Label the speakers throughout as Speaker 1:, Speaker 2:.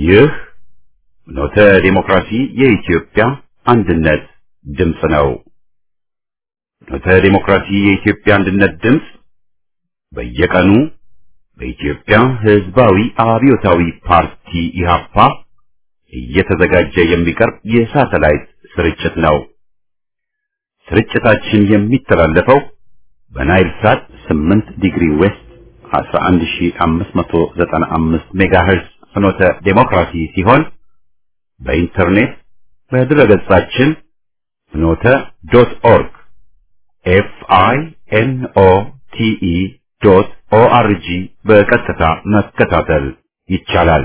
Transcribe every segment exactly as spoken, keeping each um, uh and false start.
Speaker 1: ይህ ፍኖተ ዲሞክራሲ የኢትዮጵያ አንድነት ድምፅ ነው። ፍኖተ ዲሞክራሲ የኢትዮጵያ አንድነት ድምፅ በየቀኑ በኢትዮጵያ ሕዝባዊ አብዮታዊ ፓርቲ ኢህአፓ እየተዘጋጀ የሚቀርብ የሳተላይት ስርጭት ነው። ስርጭታችን የሚተላለፈው በናይል ሳት ስምንት ዲግሪ ዌስት አስራ አንድ ሺህ አምስት መቶ ዘጠና አምስት ሜጋሄርዝ ፍኖተ ዲሞክራሲ ሲሆን በኢንተርኔት በድረገጻችን ፍኖተ ዶት ኦርግ ኤፍ አይ ኤን ኦ ቲ ኢ ዶት ኦ አር ጂ በቀጥታ መከታተል ይቻላል።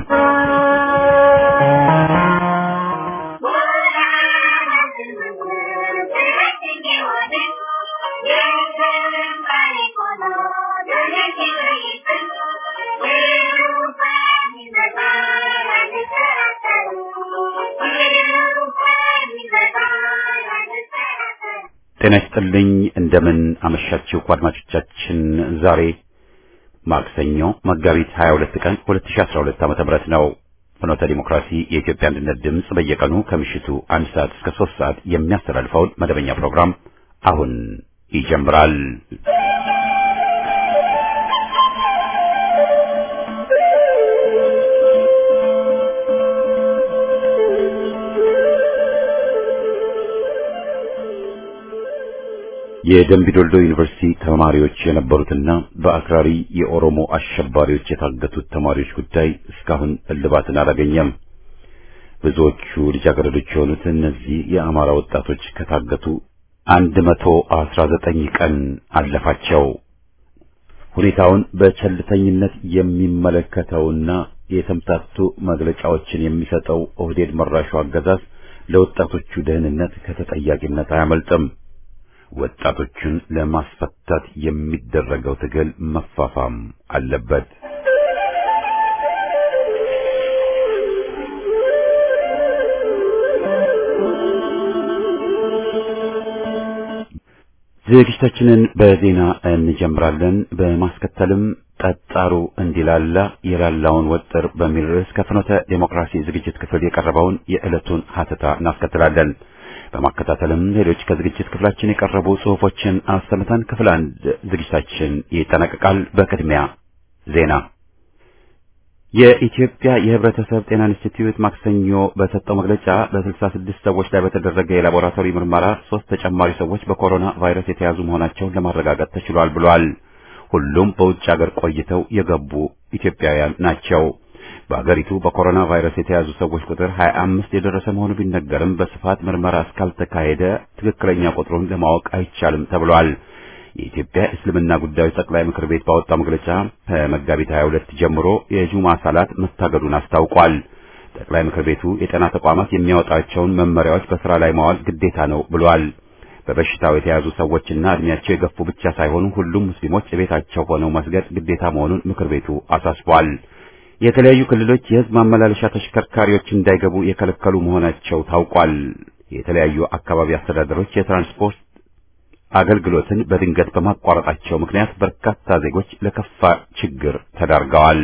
Speaker 1: ጤና ይስጥልኝ። እንደምን አመሻችሁ አድማጮቻችን። ዛሬ ማክሰኞ መጋቢት ሀያ ሁለት ቀን ሁለት ሺህ አስራ ሁለት ዓመተ ምህረት ነው። ፍኖተ ዲሞክራሲ የኢትዮጵያ አንድነት ድምፅ በየቀኑ ከምሽቱ አንድ ሰዓት እስከ ሶስት ሰዓት የሚያስተላልፈውን መደበኛ ፕሮግራም አሁን ይጀምራል። የደምቢ ዶልዶ ዩኒቨርሲቲ ተማሪዎች የነበሩትና በአክራሪ የኦሮሞ አሸባሪዎች የታገቱት ተማሪዎች ጉዳይ እስካሁን እልባትን አላገኘም። ብዙዎቹ ልጃገረዶች የሆኑት እነዚህ የአማራ ወጣቶች ከታገቱ አንድ መቶ አስራ ዘጠኝ ቀን አለፋቸው። ሁኔታውን በቸልተኝነት የሚመለከተውና የተምታቱ መግለጫዎችን የሚሰጠው ኦህዴድ መራሹ አገዛዝ ለወጣቶቹ ደህንነት ከተጠያቂነት አያመልጥም። ወጣቶችን ለማስፈታት የሚደረገው ትግል መፋፋም አለበት። ዝግጅታችንን በዜና እንጀምራለን። በማስከተልም ጠጣሩ እንዲላላ የላላውን ወጥር በሚል ርዕስ ከፍኖተ ዴሞክራሲ ዝግጅት ክፍል የቀረበውን የዕለቱን ሀተታ እናስከትላለን። በማከታተልም ሌሎች ከዝግጅት ክፍላችን የቀረቡ ጽሑፎችን አሰምተን ክፍል አንድ ዝግጅታችን ይጠናቀቃል። በቅድሚያ ዜና። የኢትዮጵያ የሕብረተሰብ ጤና ኢንስቲትዩት ማክሰኞ በሰጠው መግለጫ በስልሳ ስድስት ሰዎች ላይ በተደረገ የላቦራቶሪ ምርመራ ሶስት ተጨማሪ ሰዎች በኮሮና ቫይረስ የተያዙ መሆናቸውን ለማረጋገጥ ተችሏል ብሏል። ሁሉም በውጭ ሀገር ቆይተው የገቡ ኢትዮጵያውያን ናቸው። በአገሪቱ በኮሮና ቫይረስ የተያዙ ሰዎች ቁጥር ሀያ አምስት የደረሰ መሆኑ ቢነገርም በስፋት ምርመራ እስካልተካሄደ ትክክለኛ ቁጥሩን ለማወቅ አይቻልም ተብሏል። የኢትዮጵያ እስልምና ጉዳዮች ጠቅላይ ምክር ቤት ባወጣው መግለጫ ከመጋቢት ሀያ ሁለት ጀምሮ የጁማ ሰላት መታገዱን አስታውቋል። ጠቅላይ ምክር ቤቱ የጤና ተቋማት የሚያወጣቸውን መመሪያዎች በስራ ላይ ማዋል ግዴታ ነው ብሏል። በበሽታው የተያዙ ሰዎችና እድሜያቸው የገፉ ብቻ ሳይሆኑ ሁሉም ሙስሊሞች ቤታቸው ሆነው መስገድ ግዴታ መሆኑን ምክር ቤቱ አሳስቧል። የተለያዩ ክልሎች የህዝብ ማመላለሻ ተሽከርካሪዎች እንዳይገቡ የከለከሉ መሆናቸው ታውቋል። የተለያዩ አካባቢ አስተዳደሮች የትራንስፖርት አገልግሎትን በድንገት በማቋረጣቸው ምክንያት በርካታ ዜጎች ለከፋ ችግር ተዳርገዋል።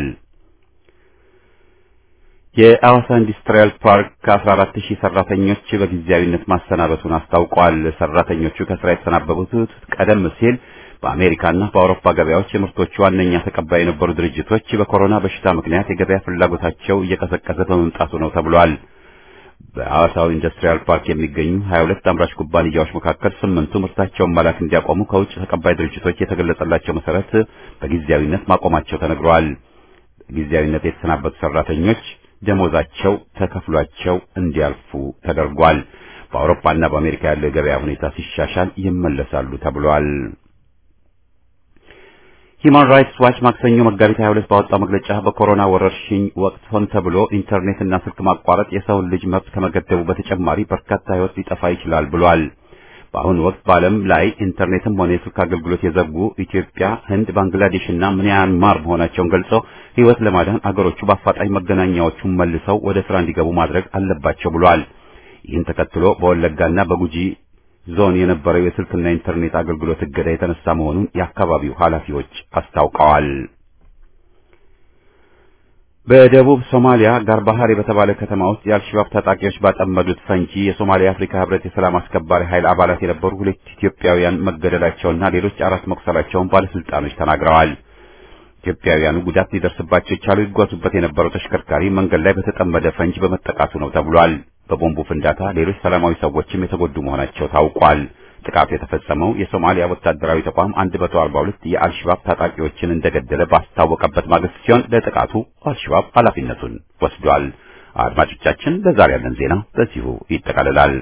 Speaker 1: የአዋሳ ኢንዱስትሪያል ፓርክ ከአስራ አራት ሺህ ሰራተኞች በጊዜያዊነት ማሰናበቱን አስታውቋል። ሰራተኞቹ ከስራ የተሰናበቱት ቀደም ሲል በአሜሪካና በአውሮፓ ገበያዎች የምርቶቹ ዋነኛ ተቀባይ የነበሩ ድርጅቶች በኮሮና በሽታ ምክንያት የገበያ ፍላጎታቸው እየቀዘቀዘ በመምጣቱ ነው ተብሏል። በአዋሳው ኢንዱስትሪያል ፓርክ የሚገኙ ሀያ ሁለት አምራች ኩባንያዎች መካከል ስምንቱ ምርታቸውን መላክ እንዲያቆሙ ከውጭ ተቀባይ ድርጅቶች የተገለጸላቸው መሰረት በጊዜያዊነት ማቆማቸው ተነግሯል። በጊዜያዊነት የተሰናበቱ ሰራተኞች ደሞዛቸው ተከፍሏቸው እንዲያልፉ ተደርጓል። በአውሮፓና በአሜሪካ ያለው የገበያ ሁኔታ ሲሻሻል ይመለሳሉ ተብሏል። ሂማን ራይትስ ዋች ማክሰኞ መጋቢት ሀያ ሁለት ባወጣው መግለጫ በኮሮና ወረርሽኝ ወቅት ሆን ተብሎ ኢንተርኔትና ስልክ ማቋረጥ የሰውን ልጅ መብት ከመገደቡ በተጨማሪ በርካታ ሕይወት ሊጠፋ ይችላል ብሏል። በአሁኑ ወቅት በዓለም ላይ ኢንተርኔትም ሆነ የስልክ አገልግሎት የዘጉ ኢትዮጵያ፣ ህንድ፣ ባንግላዴሽና ሚያንማር መሆናቸውን ገልጾ ሕይወት ለማዳን አገሮቹ በአፋጣኝ መገናኛዎቹን መልሰው ወደ ስራ እንዲገቡ ማድረግ አለባቸው ብሏል። ይህን ተከትሎ በወለጋና በጉጂ ዞን የነበረው የስልክና ኢንተርኔት አገልግሎት እገዳ የተነሳ መሆኑን የአካባቢው ኃላፊዎች አስታውቀዋል። በደቡብ ሶማሊያ ጋርባሃር በተባለ ከተማ ውስጥ የአልሸባብ ታጣቂዎች ባጠመዱት ፈንጂ የሶማሊያ አፍሪካ ህብረት የሰላም አስከባሪ ኃይል አባላት የነበሩ ሁለት ኢትዮጵያውያን መገደላቸውና ሌሎች አራት መቁሰላቸውን ባለስልጣኖች ተናግረዋል። ኢትዮጵያውያኑ ጉዳት ሊደርስባቸው የቻለው ይጓዙበት የነበረው ተሽከርካሪ መንገድ ላይ በተጠመደ ፈንጂ በመጠቃቱ ነው ተብሏል። በቦምቡ ፍንዳታ ሌሎች ሰላማዊ ሰዎችም የተጎዱ መሆናቸው ታውቋል። ጥቃቱ የተፈጸመው የሶማሊያ ወታደራዊ ተቋም አንድ መቶ አርባ ሁለት የአልሸባብ ታጣቂዎችን እንደገደለ ባስታወቀበት ማግስት ሲሆን ለጥቃቱ አልሸባብ ኃላፊነቱን ወስዷል። አድማጮቻችን ለዛሬ ያለን ዜና በዚሁ ይጠቃልላል።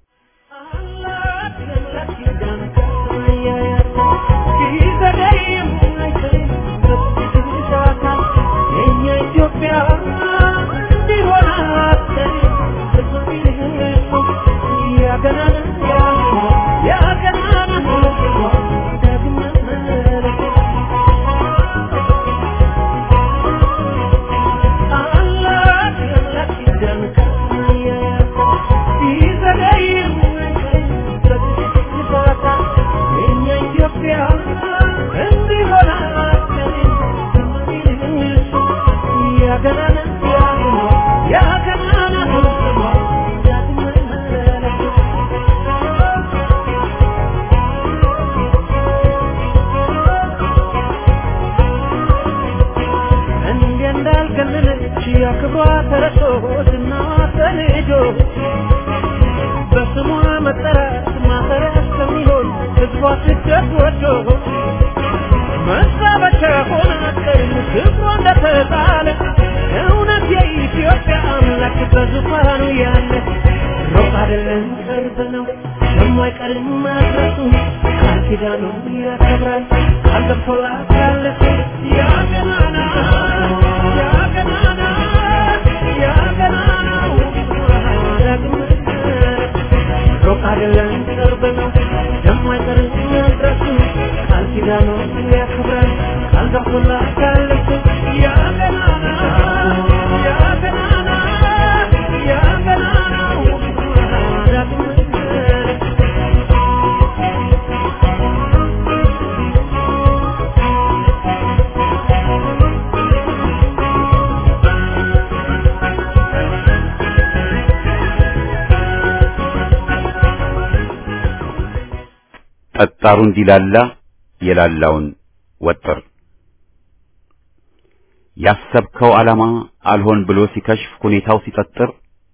Speaker 1: ጠጣሩ እንዲላላ የላላውን ወጥር ያሰብከው ዓላማ አልሆን ብሎ ሲከሽፍ ሁኔታው ሲጠጥር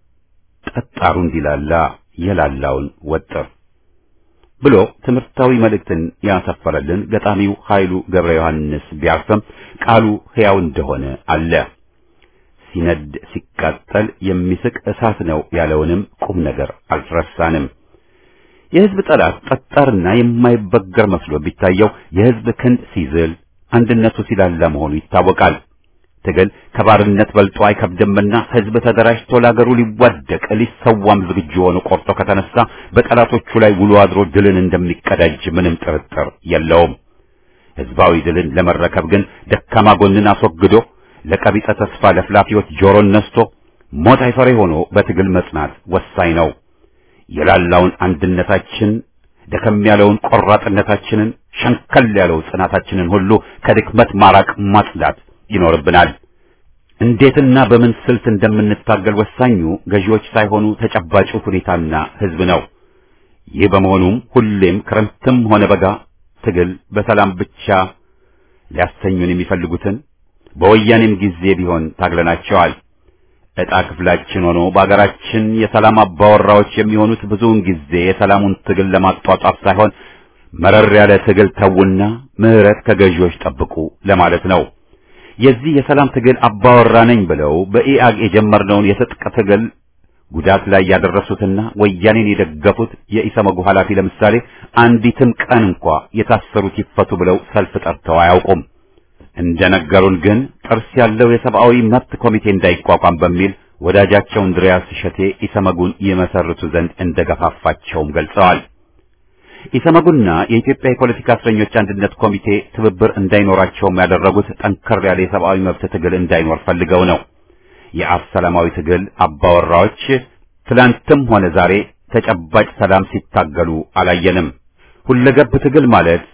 Speaker 1: ጠጣሩ እንዲላላ የላላውን ወጥር ብሎ ትምህርታዊ መልእክትን ያሰፈረልን ገጣሚው ኃይሉ ገብረ ዮሐንስ ቢያርፍም ቃሉ ሕያው እንደሆነ አለ። ሲነድ ሲቃጠል የሚስቅ እሳት ነው ያለውንም ቁም ነገር አልረሳንም። የህዝብ ጠላት ጠጣርና የማይበገር መስሎ ቢታየው የህዝብ ክንድ ሲዝል አንድነቱ ሲላላ መሆኑ ይታወቃል። ትግል ከባርነት በልጦ አይከብድምና ህዝብ ተደራጅቶ ለአገሩ ሊዋደቅ ሊሰዋም ዝግጁ ሆኖ ቆርጦ ከተነሳ በጠላቶቹ ላይ ውሎ አድሮ ድልን እንደሚቀዳጅ ምንም ጥርጥር የለውም። ህዝባዊ ድልን ለመረከብ ግን ደካማ ጎንን አስወግዶ ለቀቢጸ ተስፋ ለፍላፊዎች ጆሮን ነስቶ ሞት አይፈሬ ሆኖ በትግል መጽናት ወሳኝ ነው። የላላውን አንድነታችን ደከም ያለውን ቆራጥነታችንን ሸንከል ያለው ጽናታችንን ሁሉ ከድክመት ማራቅ ማጽዳት ይኖርብናል። እንዴትና በምን ስልት እንደምንታገል ወሳኙ ገዢዎች ሳይሆኑ ተጨባጩ ሁኔታና ህዝብ ነው። ይህ በመሆኑም ሁሌም ክረምትም ሆነ በጋ ትግል በሰላም ብቻ ሊያሰኙን የሚፈልጉትን በወያኔም ጊዜ ቢሆን ታግለናቸዋል። ዕጣ ክፍላችን ሆኖ በአገራችን የሰላም አባወራዎች የሚሆኑት ብዙውን ጊዜ የሰላሙን ትግል ለማጧጧፍ ሳይሆን መረር ያለ ትግል ተውና ምህረት ከገዢዎች ጠብቁ ለማለት ነው። የዚህ የሰላም ትግል አባወራ ነኝ ብለው በኢአግ የጀመርነውን የትጥቅ ትግል ጉዳት ላይ ያደረሱትና ወያኔን የደገፉት የኢሰመጉ ኃላፊ ለምሳሌ አንዲትም ቀን እንኳ የታሰሩት ይፈቱ ብለው ሰልፍ ጠርተው አያውቁም። እንደነገሩን ግን ጥርስ ያለው የሰብአዊ መብት ኮሚቴ እንዳይቋቋም በሚል ወዳጃቸው እንድሪያስ ሸቴ ኢሰመጉን የመሰርቱ ዘንድ እንደገፋፋቸውም ገልጸዋል። ኢሰመጉና የኢትዮጵያ የፖለቲካ እስረኞች አንድነት ኮሚቴ ትብብር እንዳይኖራቸውም ያደረጉት ጠንከር ያለ የሰብአዊ መብት ትግል እንዳይኖር ፈልገው ነው። የአፍ ሰላማዊ ትግል አባወራዎች ትላንትም ሆነ ዛሬ ተጨባጭ ሰላም ሲታገሉ አላየንም። ሁለገብ ትግል ማለት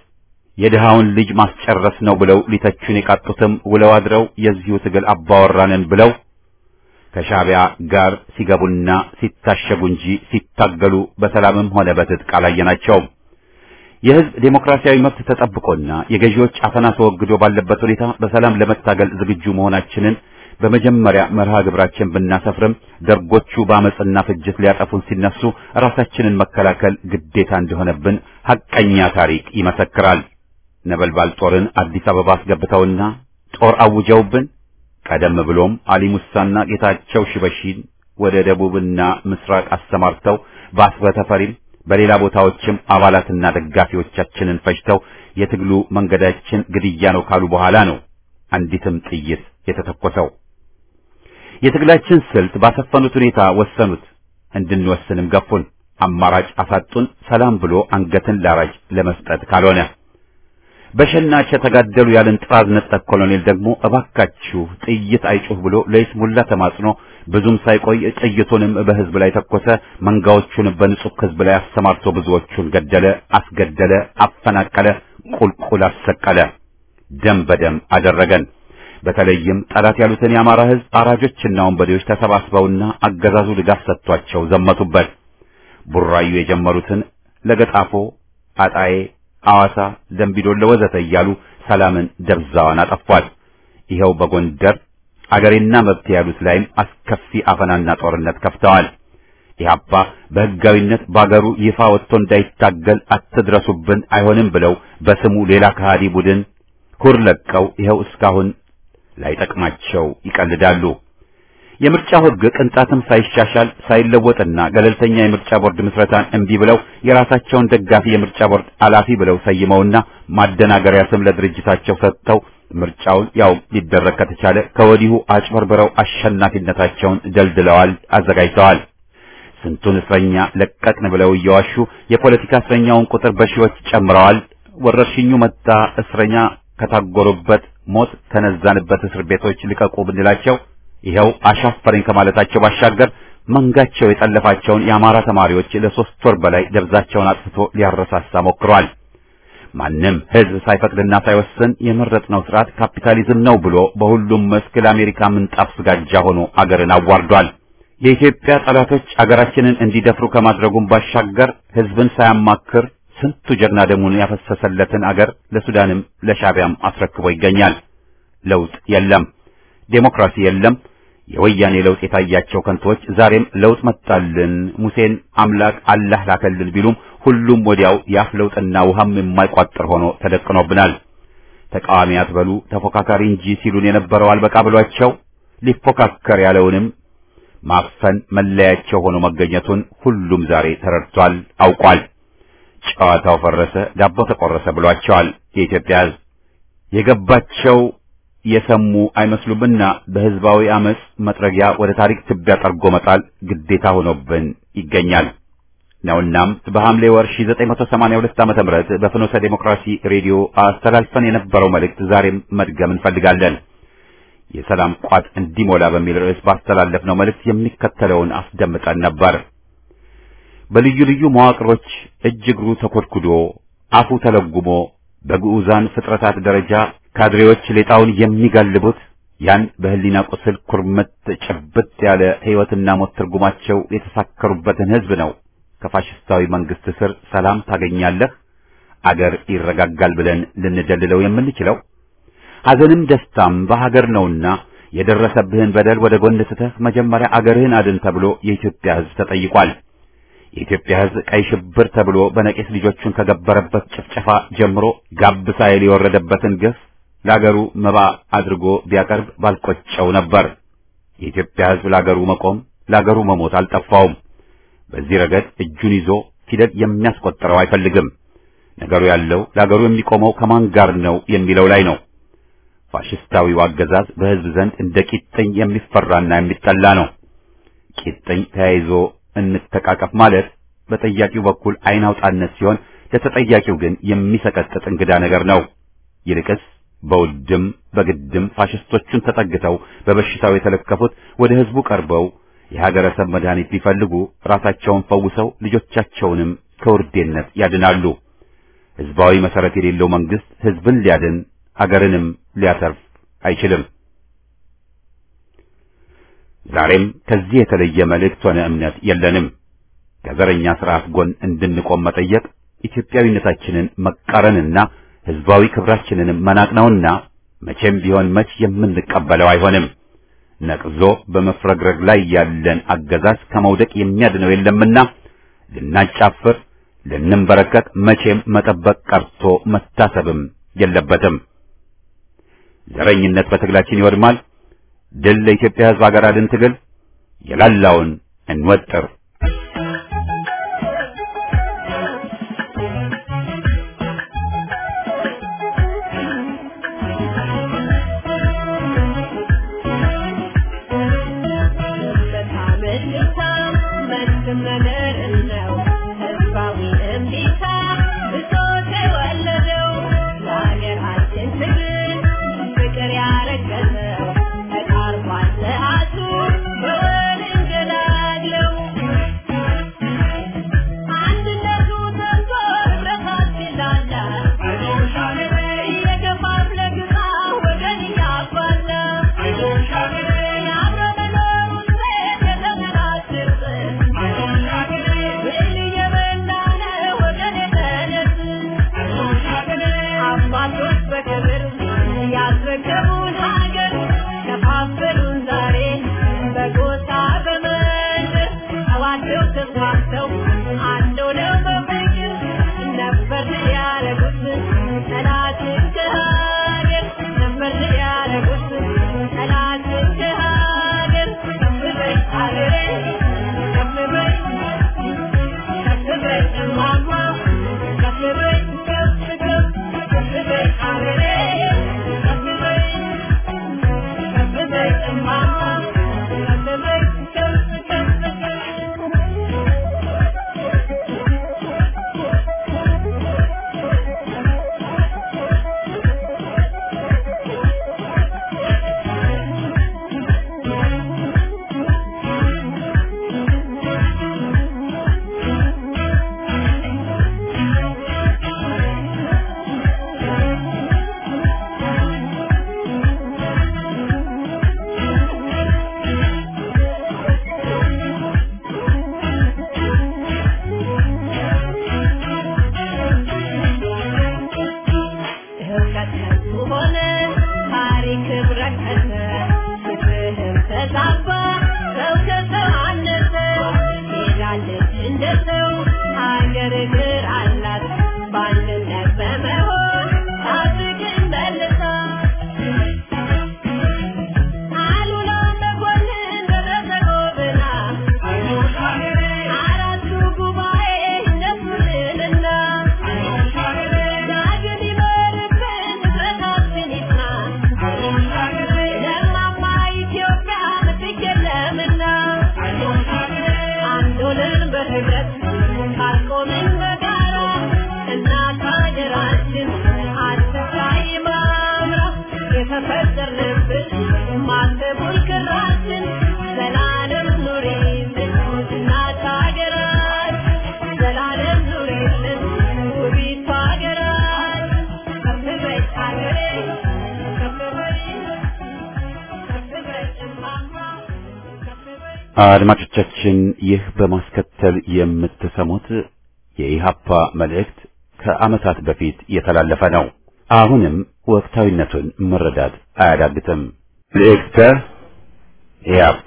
Speaker 1: የድሃውን ልጅ ማስጨረስ ነው ብለው ሊተቹን የቃጡትም ውለው አድረው የዚሁ ትግል አባወራንን ብለው ከሻዕቢያ ጋር ሲገቡና ሲታሸጉ እንጂ ሲታገሉ በሰላምም ሆነ በትጥቅ አላየናቸውም። የህዝብ ዴሞክራሲያዊ መብት ተጠብቆና የገዢዎች አፈና ተወግዶ ባለበት ሁኔታ በሰላም ለመታገል ዝግጁ መሆናችንን በመጀመሪያ መርሃ ግብራችን ብናሰፍርም ደርጎቹ በአመጽና ፍጅት ሊያጠፉን ሲነሱ ራሳችንን መከላከል ግዴታ እንደሆነብን ሐቀኛ ታሪክ ይመሰክራል። ነበልባል ጦርን አዲስ አበባ አስገብተውና ጦር አውጀውብን ቀደም ብሎም አሊ ሙሳና ጌታቸው ሽበሺን ወደ ደቡብና ምስራቅ አሰማርተው በአስበተፈሪም በሌላ ቦታዎችም አባላትና ደጋፊዎቻችንን ፈጅተው የትግሉ መንገዳችን ግድያ ነው ካሉ በኋላ ነው አንዲትም ጥይት የተተኮሰው። የትግላችን ስልት ባሰፈኑት ሁኔታ ወሰኑት፣ እንድንወስንም ገፉን። አማራጭ አሳጡን። ሰላም ብሎ አንገትን ላራጅ ለመስጠት ካልሆነ በሸናቸ ተጋደሉ ያለን ጥራዝ ነጠቅ ኮሎኔል ደግሞ እባካችሁ ጥይት አይጩህ ብሎ ለይስሙላ ተማጽኖ ብዙም ሳይቆይ ጥይቱንም በህዝብ ላይ ተኮሰ። መንጋዎቹን በንጹህ ህዝብ ላይ አሰማርቶ ብዙዎቹን ገደለ፣ አስገደለ፣ አፈናቀለ፣ ቁልቁል አሰቀለ፣ ደም በደም አደረገን። በተለይም ጠላት ያሉትን የአማራ ህዝብ አራጆችና ወንበዴዎች ተሰባስበውና አገዛዙ ድጋፍ ሰጥቷቸው ዘመቱበት። ቡራዩ የጀመሩትን ለገጣፎ፣ አጣዬ፣ አዋሳ፣ ደምቢዶሎ ወዘተ እያሉ ሰላምን ደብዛዋን አጠፏል። ይኸው በጎንደር አገሬና መብት ያሉት ላይም አስከፊ አፈናና ጦርነት ከፍተዋል። ኢህአፓ በህጋዊነት ባገሩ ይፋ ወጥቶ እንዳይታገል አትድረሱብን አይሆንም ብለው በስሙ ሌላ ከሃዲ ቡድን ሁር ለቀው ይኸው እስካሁን ላይጠቅማቸው ይቀልዳሉ። የምርጫው ህግ ቅንጣትም ሳይሻሻል ሳይለወጥና ገለልተኛ የምርጫ ቦርድ ምስረታን እንቢ ብለው የራሳቸውን ደጋፊ የምርጫ ቦርድ ኃላፊ ብለው ሰይመውና ማደናገሪያ ስም ለድርጅታቸው ሰጥተው ምርጫውን ያው ሊደረግ ከተቻለ ከወዲሁ አጭበርብረው አሸናፊነታቸውን ደልድለዋል፣ አዘጋጅተዋል። ስንቱን እስረኛ ለቀቅን ብለው እየዋሹ የፖለቲካ እስረኛውን ቁጥር በሺዎች ጨምረዋል። ወረርሽኙ መጣ፣ እስረኛ ከታጎሩበት ሞት ተነዛንበት እስር ቤቶች ልቀቁ ብንላቸው ይኸው አሻፈረኝ ከማለታቸው ባሻገር መንጋቸው የጠለፋቸውን የአማራ ተማሪዎች ለሶስት ወር በላይ ደብዛቸውን አጥፍቶ ሊያረሳሳ ሞክሯል። ማንም ህዝብ ሳይፈቅድና ሳይወስን የመረጥነው ስርዓት ካፒታሊዝም ነው ብሎ በሁሉም መስክ ለአሜሪካ ምንጣፍ ስጋጃ ሆኖ አገርን አዋርዷል። የኢትዮጵያ ጠላቶች አገራችንን እንዲደፍሩ ከማድረጉም ባሻገር ህዝብን ሳያማክር ስንቱ ጀግና ደሙን ያፈሰሰለትን አገር ለሱዳንም ለሻዕቢያም አስረክቦ ይገኛል። ለውጥ የለም፣ ዴሞክራሲ የለም። የወያኔ ለውጥ የታያቸው ከንቶች ዛሬም ለውጥ መጣልን ሙሴን አምላክ አላህ ላከልን ቢሉም ሁሉም ወዲያው ያፍ ለውጥና ውሃም የማይቋጥር ሆኖ ተደቅኖብናል። ተቃዋሚ አትበሉ ተፎካካሪ እንጂ ሲሉን የነበረው አልበቃ ብሏቸው ሊፎካከር ያለውንም ማፈን መለያቸው ሆኖ መገኘቱን ሁሉም ዛሬ ተረድቷል፣ አውቋል። ጨዋታው ፈረሰ፣ ዳቦ ተቆረሰ ብሏቸዋል። የኢትዮጵያ ህዝብ የገባቸው የሰሙ አይመስሉምና በህዝባዊ አመጽ መጥረጊያ ወደ ታሪክ ትቢያ ጠርጎ መጣል ግዴታ ሆኖብን ይገኛል ነውናም በሐምሌ ወር ሺህ ዘጠኝ መቶ ሰማንያ ሁለት ዓመተ ምህረት በፍኖተ ዴሞክራሲ ሬዲዮ አስተላልፈን የነበረው መልእክት ዛሬም መድገም እንፈልጋለን። የሰላም ቋት እንዲሞላ በሚል ርዕስ ባስተላለፍነው መልእክት የሚከተለውን አስደምጠን ነበር። በልዩ ልዩ መዋቅሮች እጅ እግሩ ተኮድኩዶ አፉ ተለጉሞ በግዑዛን ፍጥረታት ደረጃ ካድሬዎች ሌጣውን የሚጋልቡት ያን በህሊና ቁስል ኩርምት ጭብጥ ያለ ህይወትና ሞት ትርጉማቸው የተሳከሩበትን ህዝብ ነው ከፋሽስታዊ መንግስት ስር ሰላም ታገኛለህ፣ አገር ይረጋጋል ብለን ልንደልለው የምንችለው። ሐዘንም ደስታም በሀገር ነውና የደረሰብህን በደል ወደ ጎን ስተህ መጀመሪያ አገርህን አድን ተብሎ የኢትዮጵያ ህዝብ ተጠይቋል። የኢትዮጵያ ህዝብ ቀይ ሽብር ተብሎ በነቂስ ልጆቹን ከገበረበት ጭፍጨፋ ጀምሮ ጋብ ሳይል የወረደበትን ግፍ ለአገሩ መባ አድርጎ ቢያቀርብ ባልቆጨው ነበር። የኢትዮጵያ ህዝብ ለአገሩ መቆም ለአገሩ መሞት አልጠፋውም። በዚህ ረገድ እጁን ይዞ ፊደል የሚያስቆጥረው አይፈልግም። ነገሩ ያለው ለአገሩ የሚቆመው ከማን ጋር ነው የሚለው ላይ ነው። ፋሽስታዊው አገዛዝ በህዝብ ዘንድ እንደ ቂጥኝ የሚፈራና የሚጠላ ነው። ቂጥኝ ተያይዞ እንተቃቀፍ ማለት በጠያቂው በኩል አይን አውጣነት ሲሆን ለተጠያቂው ግን የሚሰቀጥጥ እንግዳ ነገር ነው። ይልቅስ በውድም በግድም ፋሽስቶቹን ተጠግተው በበሽታው የተለከፉት ወደ ህዝቡ ቀርበው የሀገረሰብ መድኃኒት ቢፈልጉ ራሳቸውን ፈውሰው ልጆቻቸውንም ከውርዴነት ያድናሉ። ህዝባዊ መሰረት የሌለው መንግስት ህዝብን ሊያድን አገርንም ሊያተርፍ አይችልም። ዛሬም ከዚህ የተለየ መልእክት ሆነ እምነት የለንም። ከዘረኛ ስርዓት ጎን እንድንቆም መጠየቅ ኢትዮጵያዊነታችንን መቃረንና ህዝባዊ ክብራችንን መናቅ ነውና መቼም ቢሆን መች የምንቀበለው አይሆንም። ነቅዞ በመፍረግረግ ላይ ያለን አገዛዝ ከመውደቅ የሚያድነው የለምና ልናጫፍር ልንበረከክ መቼም መጠበቅ ቀርቶ መታሰብም የለበትም። ዘረኝነት በትግላችን ይወድማል። ድል ለኢትዮጵያ ህዝብ ሀገር አድን ትግል። የላላውን እንወጥር። አድማጮቻችን ይህ በማስከተል የምትሰሙት የኢሃፓ መልእክት ከዓመታት በፊት የተላለፈ ነው። አሁንም ወቅታዊነቱን መረዳት አያዳግትም። መልእክተ ኢሃፓ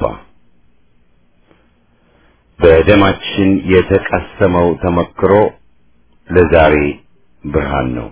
Speaker 1: በደማችን የተቀሰመው ተመክሮ ለዛሬ ብርሃን ነው።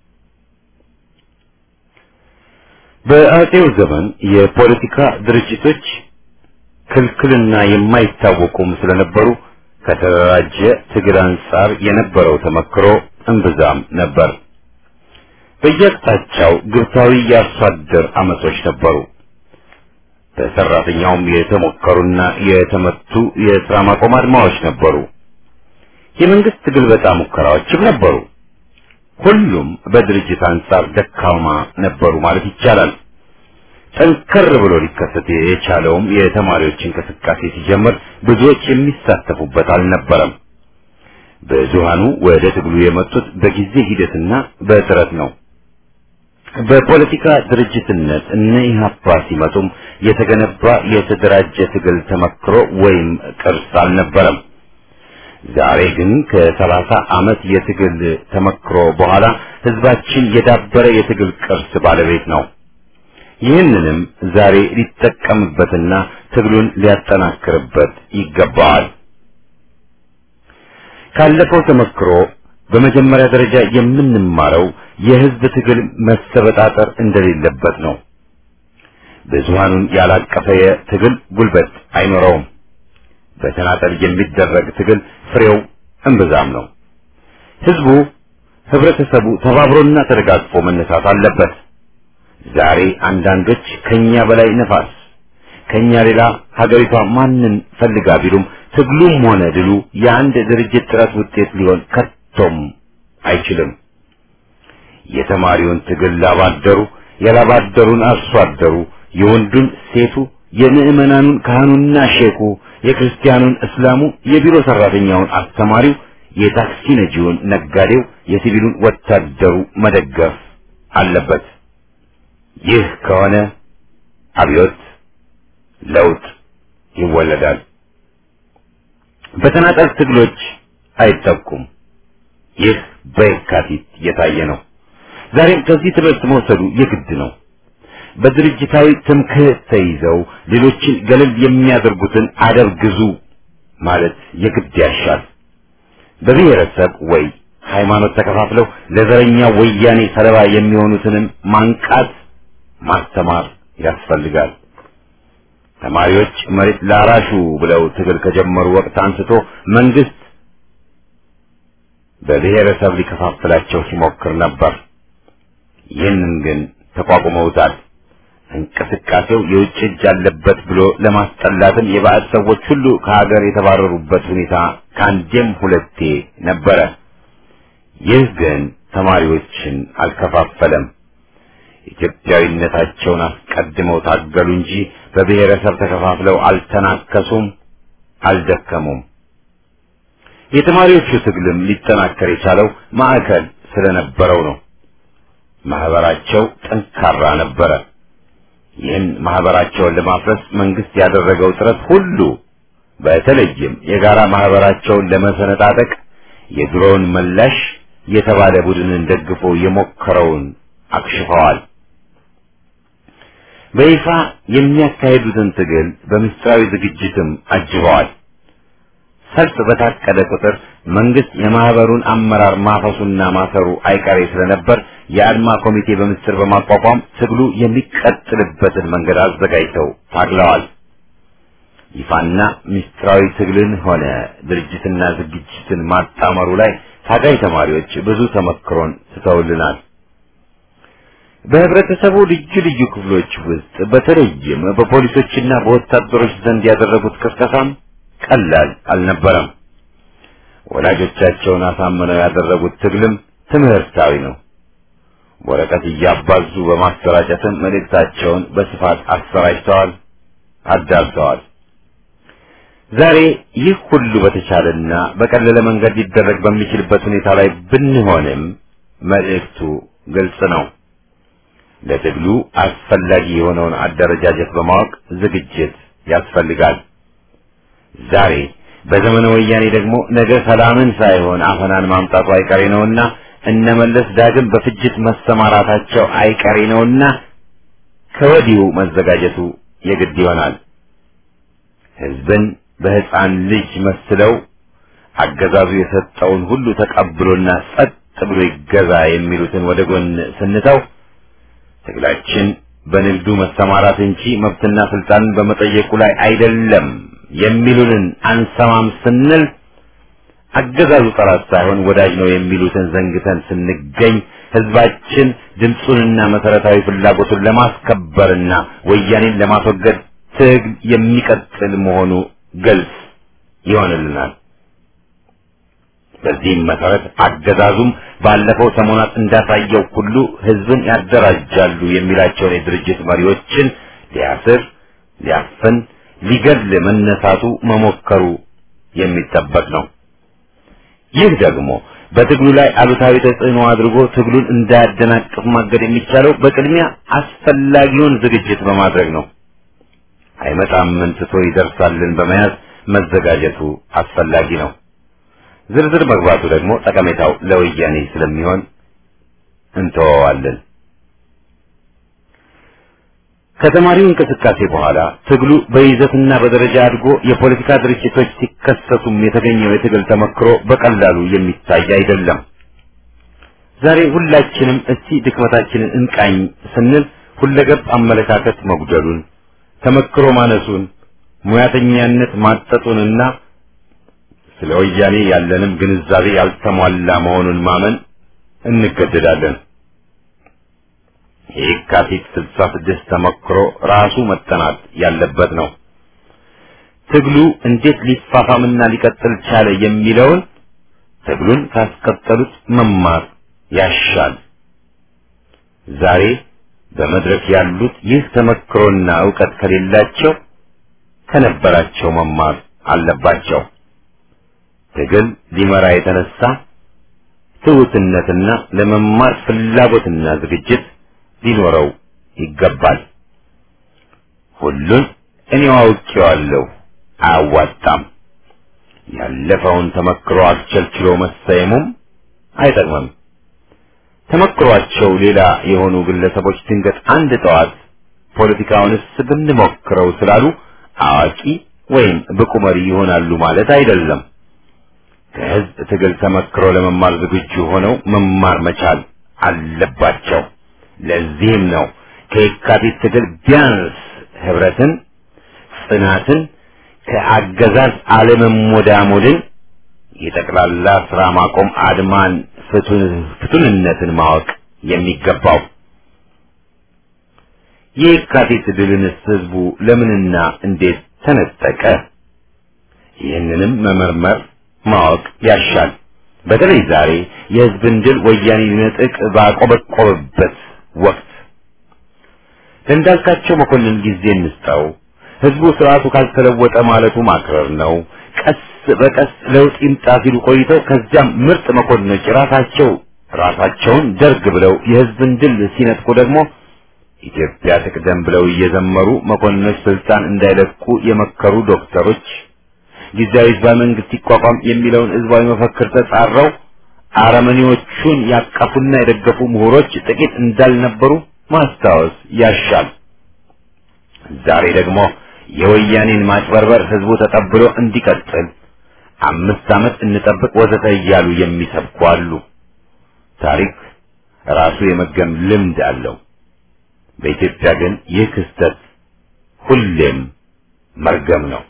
Speaker 1: በአጼው ዘመን የፖለቲካ ድርጅቶች ክልክልና የማይታወቁም ስለነበሩ ከተደራጀ ትግል አንጻር የነበረው ተመክሮ እንብዛም ነበር። በየአቅጣጫው ግብታዊ የአርሶ አደር አመጾች ነበሩ። በሰራተኛውም የተሞከሩና የተመቱ የሥራ ማቆም አድማዎች ነበሩ። የመንግስት ግልበጣ ሙከራዎችም ነበሩ። ሁሉም በድርጅት አንጻር ደካማ ነበሩ ማለት ይቻላል። ጠንከር ብሎ ሊከሰት የቻለውም የተማሪዎች እንቅስቃሴ ሲጀምር ብዙዎች የሚሳተፉበት አልነበረም። ብዙሃኑ ወደ ትግሉ የመጡት በጊዜ ሂደትና በጥረት ነው። በፖለቲካ ድርጅትነት እነ ኢህአፓ ሲመጡም የተገነባ የተደራጀ ትግል ተመክሮ ወይም ቅርስ አልነበረም። ዛሬ ግን ከሰላሳ ዓመት የትግል ተመክሮ በኋላ ህዝባችን የዳበረ የትግል ቅርስ ባለቤት ነው። ይህንንም ዛሬ ሊጠቀምበትና ትግሉን ሊያጠናክርበት ይገባዋል። ካለፈው ተመክሮ በመጀመሪያ ደረጃ የምንማረው የህዝብ ትግል መሰበጣጠር እንደሌለበት ነው። ብዙሃኑን ያላቀፈ ትግል ጉልበት አይኖረውም። በተናጠል የሚደረግ ትግል ፍሬው እንብዛም ነው። ህዝቡ ህብረተሰቡ ተባብሮና ተደጋግፎ መነሳት አለበት። ዛሬ አንዳንዶች ከኛ በላይ ነፋስ ከኛ ሌላ ሀገሪቷ ማንን ፈልጋ ቢሉም ትግሉም ሆነ ድሉ የአንድ ድርጅት ጥረት ውጤት ሊሆን ከቶም አይችልም። የተማሪውን ትግል ላባደሩ፣ የላባደሩን አርሶ አደሩ፣ የወንዱን ሴቱ፣ የምዕመናኑን ካህኑና ሼኩ፣ የክርስቲያኑን እስላሙ፣ የቢሮ ሰራተኛውን አስተማሪው፣ የታክሲ ነጂውን ነጋዴው፣ የሲቪሉን ወታደሩ መደገፍ አለበት። ይህ ከሆነ አብዮት ለውጥ ይወለዳል። በተናጠል ትግሎች አይጠቁም። ይህ በየካቲት የታየ ነው። ዛሬም ከዚህ ትምህርት መውሰዱ የግድ ነው። በድርጅታዊ ትምክህት ተይዘው ሌሎችን ገለል የሚያደርጉትን አደብ ግዙ ማለት የግድ ያሻል። በብሔረሰብ ወይ ሃይማኖት ተከፋፍለው ለዘረኛ ወያኔ ሰለባ የሚሆኑትንም ማንቃት ማስተማር ያስፈልጋል። ተማሪዎች መሬት ላራሹ ብለው ትግል ከጀመሩ ወቅት አንስቶ መንግስት በብሔረሰብ ሊከፋፍላቸው ሲሞክር ነበር። ይህንን ግን ተቋቁመውታል። እንቅስቃሴው የውጭ እጅ አለበት ብሎ ለማስጠላትም የባዕድ ሰዎች ሁሉ ከሀገር የተባረሩበት ሁኔታ ከአንዴም ሁለቴ ነበረ። ይህ ግን ተማሪዎችን አልከፋፈለም። ኢትዮጵያዊነታቸውን አስቀድመው ታገሉ እንጂ በብሔረሰብ ተከፋፍለው አልተናከሱም፣ አልደከሙም። የተማሪዎቹ ትግልም ሊጠናከር የቻለው ማዕከል ስለነበረው ነው። ማህበራቸው ጠንካራ ነበረ። ይህን ማህበራቸውን ለማፍረስ መንግስት ያደረገው ጥረት ሁሉ በተለይም የጋራ ማህበራቸውን ለመሰነጣጠቅ የድሮውን መላሽ የተባለ ቡድንን ደግፎ የሞከረውን አክሽፈዋል። በይፋ የሚያካሄዱትን ትግል በምስጢራዊ ዝግጅትም አጅበዋል። ሰልፍ በታቀደ ቁጥር መንግስት የማህበሩን አመራር ማፈሱና ማሰሩ አይቀሬ ስለነበር የአድማ ኮሚቴ በምስጢር በማቋቋም ትግሉ የሚቀጥልበትን መንገድ አዘጋጅተው ታግለዋል። ይፋና ምስጢራዊ ትግልን ሆነ ድርጅትና ዝግጅትን ማጣመሩ ላይ ታጋይ ተማሪዎች ብዙ ተመክሮን ስተውልናል። በህብረተሰቡ ልዩ ልዩ ክፍሎች ውስጥ በተለይም በፖሊሶችና በወታደሮች ዘንድ ያደረጉት ቅስቀሳም ቀላል አልነበረም። ወላጆቻቸውን አሳምነው ያደረጉት ትግልም ትምህርታዊ ነው። ወረቀት እያባዙ በማሰራጨትም መልእክታቸውን በስፋት አሰራጭተዋል፣ አዳርሰዋል። ዛሬ ይህ ሁሉ በተቻለና በቀለለ መንገድ ሊደረግ በሚችልበት ሁኔታ ላይ ብንሆንም መልእክቱ ግልጽ ነው። ለትግሉ አስፈላጊ የሆነውን አደረጃጀት በማወቅ ዝግጅት ያስፈልጋል። ዛሬ በዘመነ ወያኔ ደግሞ ነገ ሰላምን ሳይሆን አፈናን ማምጣቱ አይቀሬ ነውና እነመለስ ዳግም በፍጅት መሰማራታቸው አይቀሬ ነውና ከወዲሁ መዘጋጀቱ የግድ ይሆናል። ህዝብን በህፃን ልጅ መስለው አገዛዙ የሰጠውን ሁሉ ተቀብሎና ጸጥ ብሎ ይገዛ የሚሉትን ወደ ጎን ስንተው ትግላችን በንግዱ መሰማራት እንጂ መብትና ስልጣንን በመጠየቁ ላይ አይደለም የሚሉንን አንሰማም ስንል አገዛዙ ጠላት ሳይሆን ወዳጅ ነው የሚሉትን ዘንግተን ስንገኝ ህዝባችን ድምፁንና መሰረታዊ ፍላጎቱን ለማስከበርና ወያኔን ለማስወገድ ትግል የሚቀጥል መሆኑ ግልጽ ይሆንልናል። በዚህም መሰረት አገዛዙም ባለፈው ሰሞናት እንዳሳየው ሁሉ ህዝብን ያደራጃሉ የሚላቸውን የድርጅት መሪዎችን ሊያስር፣ ሊያፈን፣ ሊገድል መነሳቱ መሞከሩ የሚጠበቅ ነው። ይህ ደግሞ በትግሉ ላይ አሉታዊ ተጽዕኖ አድርጎ ትግሉን እንዳያደናቅፍ ማገድ የሚቻለው በቅድሚያ አስፈላጊውን ዝግጅት በማድረግ ነው። አይመጣም እንትቶ ይደርሳልን በመያዝ መዘጋጀቱ አስፈላጊ ነው። ዝርዝር መግባቱ ደግሞ ጠቀሜታው ለወያኔ ስለሚሆን እንተዋዋለን። ከተማሪው እንቅስቃሴ በኋላ ትግሉ በይዘትና በደረጃ አድጎ የፖለቲካ ድርጅቶች ሲከሰቱም የተገኘው የትግል ተመክሮ በቀላሉ የሚታይ አይደለም። ዛሬ ሁላችንም እስቲ ድክመታችንን እንቃኝ ስንል ሁለገብ አመለካከት መጉደሉን፣ ተመክሮ ማነሱን፣ ሙያተኛነት ማጠጡንና ስለ ወያኔ ያለንም ግንዛቤ ያልተሟላ መሆኑን ማመን እንገደዳለን። የካቲት ስልሳ ስድስት ተመክሮ ራሱ መጠናት ያለበት ነው። ትግሉ እንዴት ሊፋፋምና ሊቀጥል ቻለ የሚለውን ትግሉን ካስቀጠሉት መማር ያሻል። ዛሬ በመድረክ ያሉት ይህ ተመክሮና ዕውቀት ከሌላቸው ከነበራቸው መማር አለባቸው። ትግል ሊመራ የተነሳ ትውትነትና ለመማር ፍላጎትና ዝግጅት ሊኖረው ይገባል። ሁሉን እኔው አውቄዋለሁ አያዋጣም። ያለፈውን ተመክሮ አስቸልችሎ መሰየሙም አይጠቅምም። ተመክሯቸው ሌላ የሆኑ ግለሰቦች ድንገት አንድ ጠዋት ፖለቲካውንስ ብንሞክረው ስላሉ አዋቂ ወይም ብቁ መሪ ይሆናሉ ማለት አይደለም። ከህዝብ ትግል ተመክሮ ለመማር ዝግጁ ሆነው መማር መቻል አለባቸው። ለዚህም ነው ከየካቲት ትግል ቢያንስ ህብረትን፣ ጽናትን፣ ከአገዛዝ አለመሞዳሞድን፣ የጠቅላላ ስራ ማቆም አድማን ፍቱንነትን ማወቅ የሚገባው። የየካቲት ድልንስ ህዝቡ ለምንና እንዴት ተነጠቀ? ይህንንም መመርመር ማወቅ ያሻል። በተለይ ዛሬ የህዝብን ድል ወያኔ ሊነጥቅ ባቆበቆበበት ወቅት እንዳልካቸው መኮንን ጊዜ እንስጠው። ህዝቡ ስርዓቱ ካልተለወጠ ማለቱ ማክረር ነው። ቀስ በቀስ ለውጥ ይምጣ ሲሉ ቆይተው ከዚያም ምርጥ መኮንኖች ራሳቸው ራሳቸውን ደርግ ብለው የህዝብን ድል ሲነጥቁ ደግሞ ኢትዮጵያ ትቅደም ብለው እየዘመሩ መኮንኖች ስልጣን እንዳይለቁ የመከሩ ዶክተሮች፣ ጊዜያዊ ህዝባዊ መንግስት ይቋቋም የሚለውን ህዝባዊ መፈክር ተጻረው አረመኔዎቹን ያቀፉና የደገፉ ምሁሮች ጥቂት እንዳልነበሩ ማስታወስ ያሻል። ዛሬ ደግሞ የወያኔን ማጭበርበር ህዝቡ ተቀብሎ እንዲቀጥል አምስት ዓመት እንጠብቅ ወዘተ እያሉ የሚሰብኩ አሉ። ታሪክ ራሱ የመገም ልምድ አለው። በኢትዮጵያ ግን ይህ ክስተት ሁሌም መርገም ነው።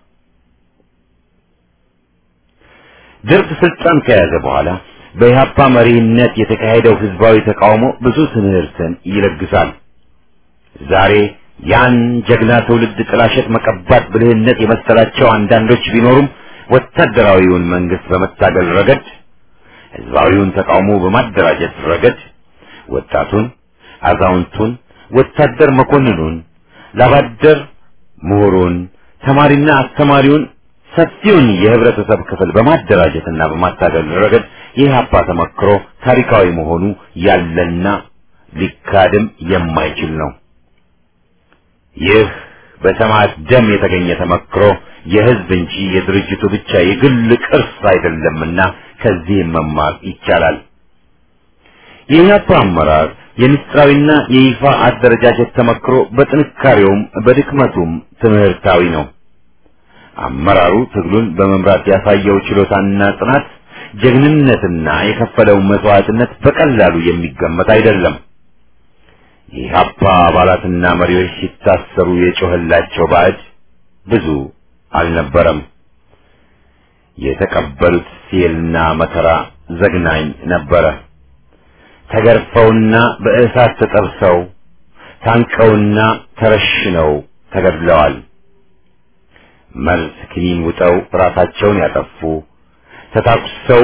Speaker 1: ደርግ ስልጣን ከያዘ በኋላ በኢህአፓ መሪነት የተካሄደው ህዝባዊ ተቃውሞ ብዙ ትምህርትን ይለግሳል። ዛሬ ያን ጀግና ትውልድ ጥላሸት መቀባት ብልህነት የመሰላቸው አንዳንዶች ቢኖሩም ወታደራዊውን መንግስት በመታገል ረገድ፣ ህዝባዊውን ተቃውሞ በማደራጀት ረገድ ወጣቱን፣ አዛውንቱን፣ ወታደር መኮንኑን፣ ላባደር ምሁሩን፣ ተማሪና አስተማሪውን፣ ሰፊውን የህብረተሰብ ክፍል በማደራጀትና በማታገል ረገድ የኢህአፓ ተመክሮ ታሪካዊ መሆኑ ያለና ሊካድም የማይችል ነው። ይህ በሰማዕት ደም የተገኘ ተመክሮ የህዝብ እንጂ የድርጅቱ ብቻ የግል ቅርስ አይደለምና ከዚህም መማር ይቻላል። የኢህአፓ አመራር የምስጢራዊና የይፋ አደረጃጀት ተመክሮ በጥንካሬውም በድክመቱም ትምህርታዊ ነው። አመራሩ ትግሉን በመምራት ያሳየው ችሎታና ጽናት፣ ጀግንነትና የከፈለው መስዋዕትነት በቀላሉ የሚገመት አይደለም። የኢህአፓ አባላትና መሪዎች ሲታሰሩ የጮህላቸው ባዕድ ብዙ አልነበረም። የተቀበሉት ሲልና መከራ ዘግናኝ ነበረ። ተገርፈውና በእሳት ተጠብሰው ታንቀውና ተረሽነው ተገድለዋል። መርዝ ክኒን ውጠው ራሳቸውን ያጠፉ፣ ተታኩሰው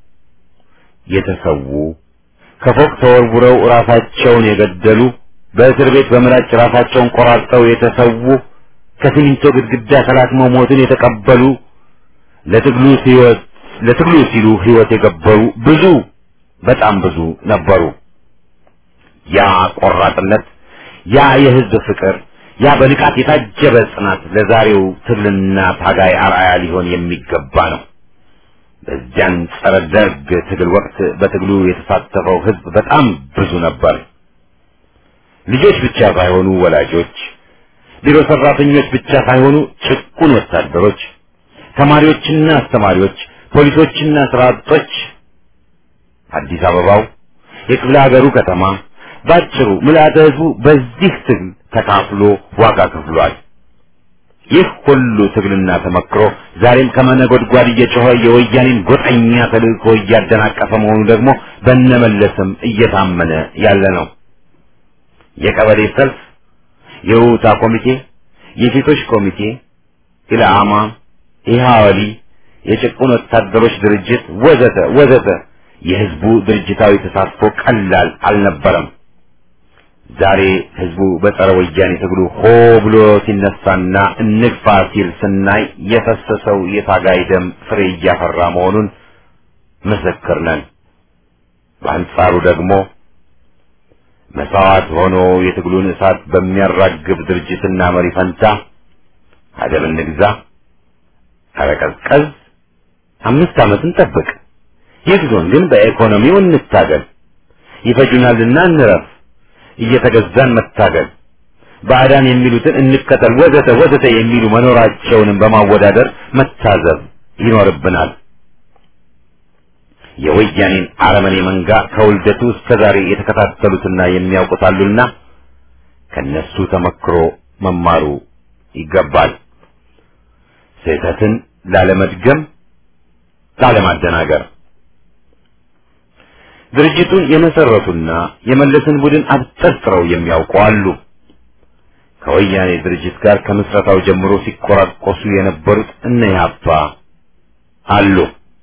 Speaker 1: የተሰዉ፣ ከፎቅ ተወርውረው ራሳቸውን የገደሉ፣ በእስር ቤት በምላጭ ራሳቸውን ቆራርጠው የተሰዉ፣ ከሲሚንቶ ግድግዳ ተላትመው ሞትን የተቀበሉ፣ ለትግሉ ሕይወት ለትግሉ ሲሉ ሕይወት የገበሩ ብዙ በጣም ብዙ ነበሩ። ያ ቆራጥነት፣ ያ የህዝብ ፍቅር፣ ያ በንቃት የታጀበ ጽናት ለዛሬው ትግልና ታጋይ አርአያ ሊሆን የሚገባ ነው። በዚያን ጸረ ደርግ ትግል ወቅት በትግሉ የተሳተፈው ህዝብ በጣም ብዙ ነበር። ልጆች ብቻ ሳይሆኑ ወላጆች፣ ቢሮ ሰራተኞች ብቻ ሳይሆኑ ጭቁን ወታደሮች፣ ተማሪዎችና አስተማሪዎች፣ ፖሊሶችና ስራ አጦች፣ አዲስ አበባው፣ የክፍለ ሀገሩ ከተማ፣ ባጭሩ ምልአተ ህዝቡ በዚህ ትግል ተካፍሎ ዋጋ ከፍሏል። ይህ ሁሉ ትግልና ተመክሮ ዛሬም ከመነጎድጓድ እየጮኸ የወያኔን ጎጠኛ ተልእኮ እያደናቀፈ መሆኑ ደግሞ በነመለስም እየታመነ ያለ ነው። የቀበሌ ሰልፍ፣ የውታ ኮሚቴ፣ የሴቶች ኮሚቴ፣ ኢላማ፣ ኢሃወሊ፣ የጭቁን ወታደሮች ድርጅት ወዘተ ወዘተ የህዝቡ ድርጅታዊ ተሳትፎ ቀላል አልነበረም። ዛሬ ህዝቡ በጸረ ወያኔ ትግሉ ሆ ብሎ ሲነሳና እንግፋ ሲል ስናይ የፈሰሰው የታጋይ ደም ፍሬ እያፈራ መሆኑን ምስክር ነን። በአንጻሩ ደግሞ መስዋዕት ሆኖ የትግሉን እሳት በሚያራግብ ድርጅትና መሪ ፈንታ አደብ እንግዛ፣ አረቀዝቀዝ፣ አምስት ዓመት እንጠብቅ፣ ይግዙን ግን በኢኮኖሚው እንታገል፣ ይፈጁናልና እንረፍ፣ እየተገዛን መታገል፣ ባዕዳን የሚሉትን እንከተል ወዘተ ወዘተ የሚሉ መኖራቸውንም በማወዳደር መታዘብ ይኖርብናል። የወያኔን አረመኔ መንጋ ከውልደቱ እስከ ዛሬ የተከታተሉትና የሚያውቁታሉና ከነሱ ተመክሮ መማሩ ይገባል። ስህተትን ላለመድገም፣ ላለማደናገር። ድርጅቱን የመሰረቱና የመለስን ቡድን አብጠርጥረው የሚያውቁ አሉ። ከወያኔ ድርጅት ጋር ከምስረታው ጀምሮ ሲቆራቆሱ የነበሩት እነ ኢህአፓ አሉ።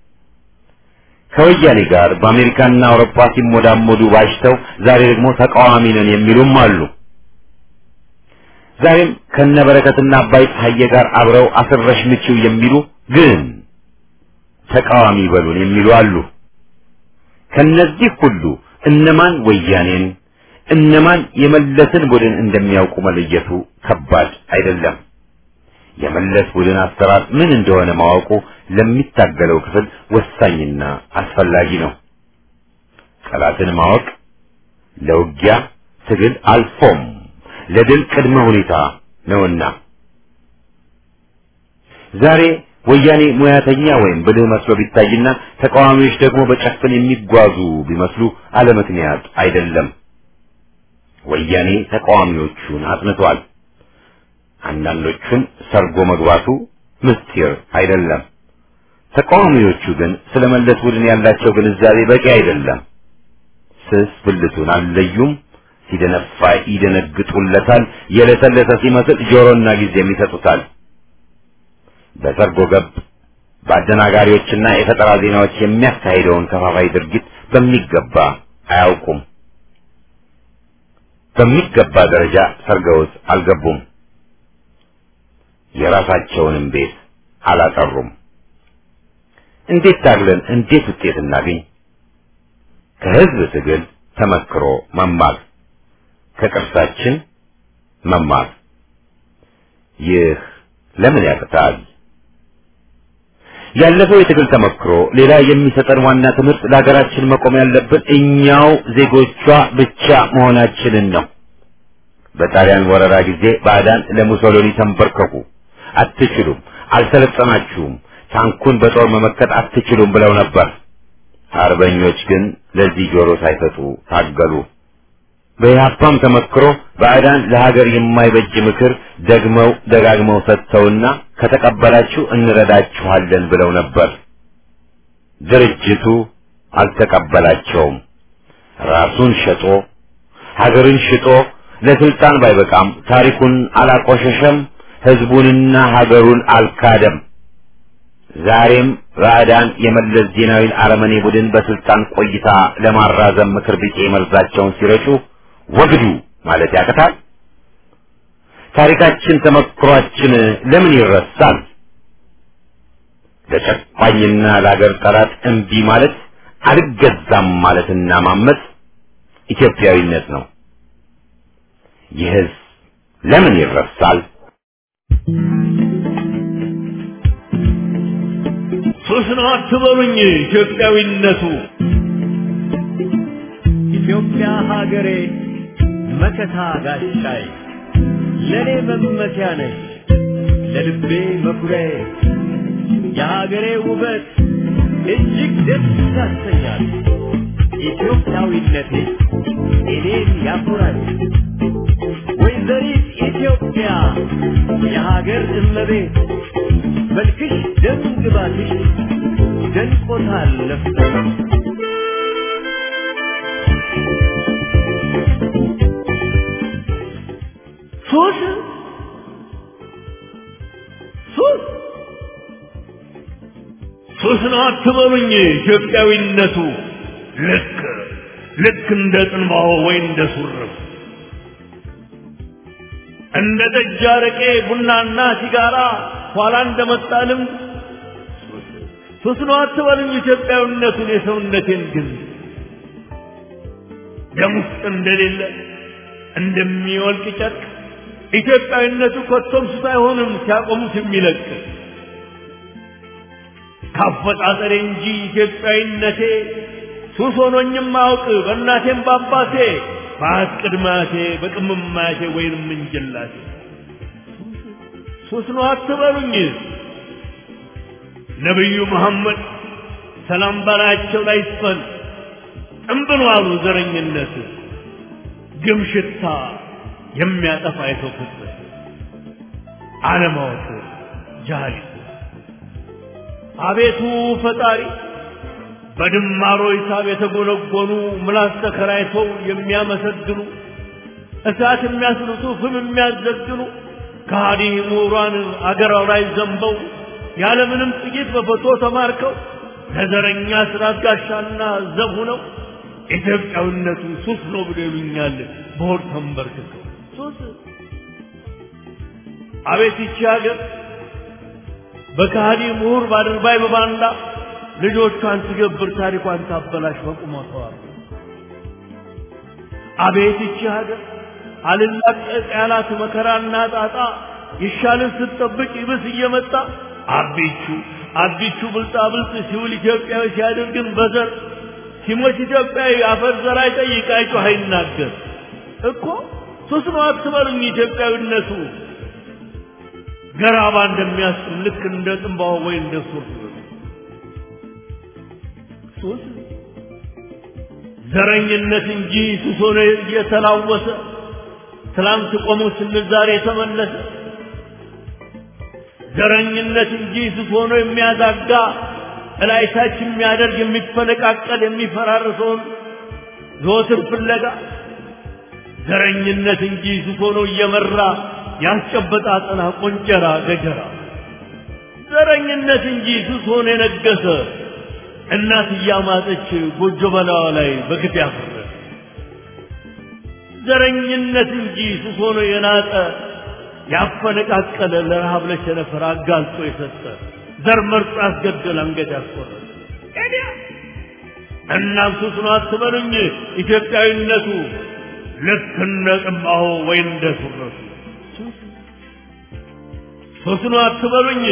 Speaker 1: ከወያኔ ጋር በአሜሪካና አውሮፓ ሲሞዳሞዱ ባሽተው ዛሬ ደግሞ ተቃዋሚ ነን የሚሉም አሉ። ዛሬም ከነበረከትና አባይ ፀሐዬ ጋር አብረው አስረሽ ምቺው የሚሉ ግን ተቃዋሚ በሉን የሚሉ አሉ። ከነዚህ ሁሉ እነማን ወያኔን እነማን የመለስን ቡድን እንደሚያውቁ መለየቱ ከባድ አይደለም። የመለስ ቡድን አሰራር ምን እንደሆነ ማወቁ ለሚታገለው ክፍል ወሳኝና አስፈላጊ ነው። ጠላትን ማወቅ ለውጊያ ትግል አልፎም ለድል ቅድመ ሁኔታ ነውና ዛሬ ወያኔ ሙያተኛ ወይም ብልህ መስሎ ቢታይና ተቃዋሚዎች ደግሞ በጨፍን የሚጓዙ ቢመስሉ አለምክንያት አይደለም። ወያኔ ተቃዋሚዎቹን አጥንቷል። አንዳንዶቹን ሰርጎ መግባቱ ምስጢር አይደለም። ተቃዋሚዎቹ ግን ስለመለስ ቡድን ያላቸው ግንዛቤ በቂ አይደለም። ስስ ብልቱን አልለዩም። ሲደነፋ ይደነግጡለታል። የለሰለሰ ሲመስል ጆሮና ጊዜም ይሰጡታል። በሰርጎ ገብ በአደናጋሪዎችና የፈጠራ ዜናዎች የሚያካሂደውን ከፋፋይ ድርጊት በሚገባ አያውቁም። በሚገባ ደረጃ ሰርገውት አልገቡም። የራሳቸውንም ቤት አላጠሩም። እንዴት ታግለን እንዴት ውጤት እናገኝ? ከህዝብ ትግል ተመክሮ መማር፣ ከቅርሳችን መማር። ይህ ለምን ያቅታል? ያለፈው የትግል ተመክሮ ሌላ የሚሰጠን ዋና ትምህርት ለሀገራችን መቆም ያለብን እኛው ዜጎቿ ብቻ መሆናችንን ነው። በጣሊያን ወረራ ጊዜ ባዕዳን ለሙሶሎኒ ተንበርከኩ፣ አትችሉም፣ አልሰለጠናችሁም፣ ታንኩን በጦር መመከት አትችሉም ብለው ነበር። አርበኞች ግን ለዚህ ጆሮ ሳይሰጡ ታገሉ። በኢህአፓም ተመክሮ ባዕዳን ለሀገር የማይበጅ ምክር ደግመው ደጋግመው ሰጥተውና ከተቀበላችሁ እንረዳችኋለን ብለው ነበር። ድርጅቱ አልተቀበላቸውም። ራሱን ሸጦ ሀገርን ሽጦ ለስልጣን ባይበቃም ታሪኩን አላቆሸሸም፣ ህዝቡንና ሀገሩን አልካደም። ዛሬም ባዕዳን የመለስ ዜናዊን አረመኔ ቡድን በስልጣን ቆይታ ለማራዘም ምክር ቢጤ መርዛቸውን ሲረጩ ወግዱ ማለት ያቀታል። ታሪካችን ተመክሯችን ለምን ይረሳል? ለጨቋኝና ለአገር ጠላት እምቢ ማለት አልገዛም ማለትና ማመጽ ኢትዮጵያዊነት ነው። ይህስ ለምን ይረሳል?
Speaker 2: ሶስና አትበሉኝ ኢትዮጵያዊነቱ ኢትዮጵያ ሀገሬ መከታ ጋሻይ ለኔ መመኪያ ነሽ ለልቤ መኩሪያዬ የሀገሬ ውበት እጅግ ደስ ያሰኛል ኢትዮጵያዊነቴ እኔን ያኮራል ወይዘሪት ኢትዮጵያ የሀገር እመቤት መልክሽ ደም ግባትሽ ደንቆታል ነፍሴ ሶስ ሶስ ሶስ ነው አትበሉኝ ኢትዮጵያዊነቱ ልክ ልክ እንደ ጥንባሆ ወይ እንደ ሱርፍ እንደ ጠጅ አረቄ ቡናና ሲጋራ ኋላ እንደመጣልም ሶስ ነው አትበሉኝ ኢትዮጵያዊነቱን የሰውነቴን ግን ደም ውስጥ እንደሌለ እንደሚወልቅ ጨርቅ ኢትዮጵያዊነቱ ኮቶም ሳይሆንም ሲያቆሙት የሚለቅ ካፈጣጠሬ እንጂ ኢትዮጵያዊነቴ ሱስ ሆኖኝም አውቅ በእናቴም ባባቴ በአቅድማቴ በቅምማቴ ወይንም እንጀላቴ ሱስ ነው አትበሉኝ ነብዩ መሐመድ ሰላም ባላቸው ላይ ይስፈን ጥንብን ዋሉ ዘረኝነት ግምሽታ የሚያጠፋ የሰው ፍጥረት አለማወቅ ጃሃሊት አቤቱ ፈጣሪ በድማሮ ሂሳብ የተጎነጎኑ ምላስ ተከራይተው የሚያመሰግኑ እሳት የሚያስልሱ ፍም የሚያዘግኑ ከሃዲ ምሁራን አገራው ላይ ዘንበው ያለምንም ጥቂት በፎቶ ተማርከው ለዘረኛ ስራት ጋሻና ዘብ ሆነው ኢትዮጵያዊነቱ ሱስ ነው ብለው ይሉኛል በሆድ ተንበርክከው ሱስ አቤት ይቺ ሀገር በካሃዲ ምሁር ባድርባይ በባንዳ ልጆቿን ትገብር ታሪኳን ታበላሽ በቁመቷ አቤት ይቺ ሀገር አልላቀቅ ያላት መከራና ጣጣ ይሻልን ስትጠብቅ ይብስ እየመጣ አቢቹ አቢቹ ብልጣ ብልጥ ሲውል ኢትዮጵያዊ ሲያደርግን በዘር ሲሞት ኢትዮጵያዊ አፈር ዘር አይጠይቅ አይጮህ አይናገር እኮ ሱስ ነው አትበሉኝ ኢትዮጵያዊነቱ ገራባ እንደሚያስም ልክ እንደ ጥንባው ወይ እንደ ሱፍ ሱስ ዘረኝነት እንጂ ሱስ ሆነ እየተላወሰ ትላንት ቆሞ ስንል ዛሬ ተመለሰ ዘረኝነት እንጂ ሱስ ሆኖ የሚያዛጋ እላይታች የሚያደርግ የሚፈነቃቀል የሚፈራርሰውን ዘወትር ፍለጋ ዘረኝነት እንጂ ሱስ ሆኖ እየመራ ያስጨበጣ አጥና ቆንጨራ ገጀራ ዘረኝነት እንጂ ሱስ ሆኖ የነገሰ እናት እያማጠች ጎጆ በላዋ ላይ በግፍ ያፈረ ዘረኝነት እንጂ ሱስ ሆኖ የናጠ ያፈነቃቀለ ለረሃብ ለቸነፈር አጋልጦ የሰጠ ዘር መርጦ ያስገደል አንገት ያስቆረጠ ታዲያ እናም ሱስ ነው አትበሉኝ ኢትዮጵያዊነቱ ልክ እንደ ጥንባሆ ወይ እንደ ሱረቱ ሱስ ነው አትበሉኝ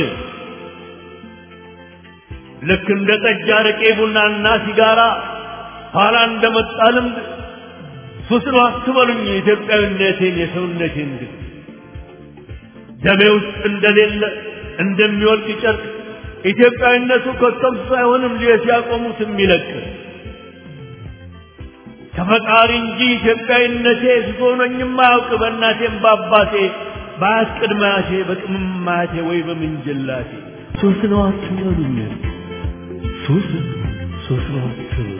Speaker 2: ልክ እንደ ጠጅ አረቄ ቡናና ሲጋራ ኋላ እንደመጣ ልምድ ሱስ ነው አትበሉኝ ኢትዮጵያዊነቴን የሰውነቴን ግን ደሜ ውስጥ እንደሌለ እንደሚወልቅ ጨርቅ ኢትዮጵያዊነቱ ኮቶም ሳይሆንም ሲያቆሙት የሚለቅ ከፈጣሪ እንጂ ኢትዮጵያዊነቴ ሱስ ሆኖኝም አያውቅ በእናቴም በአባቴ በአያት ቅድማቴ በቅምማቴ ወይ በምንጅላቴ ሱስ ነው አትበሉኝ ሱስ ሱስ ነው አትበሉኝ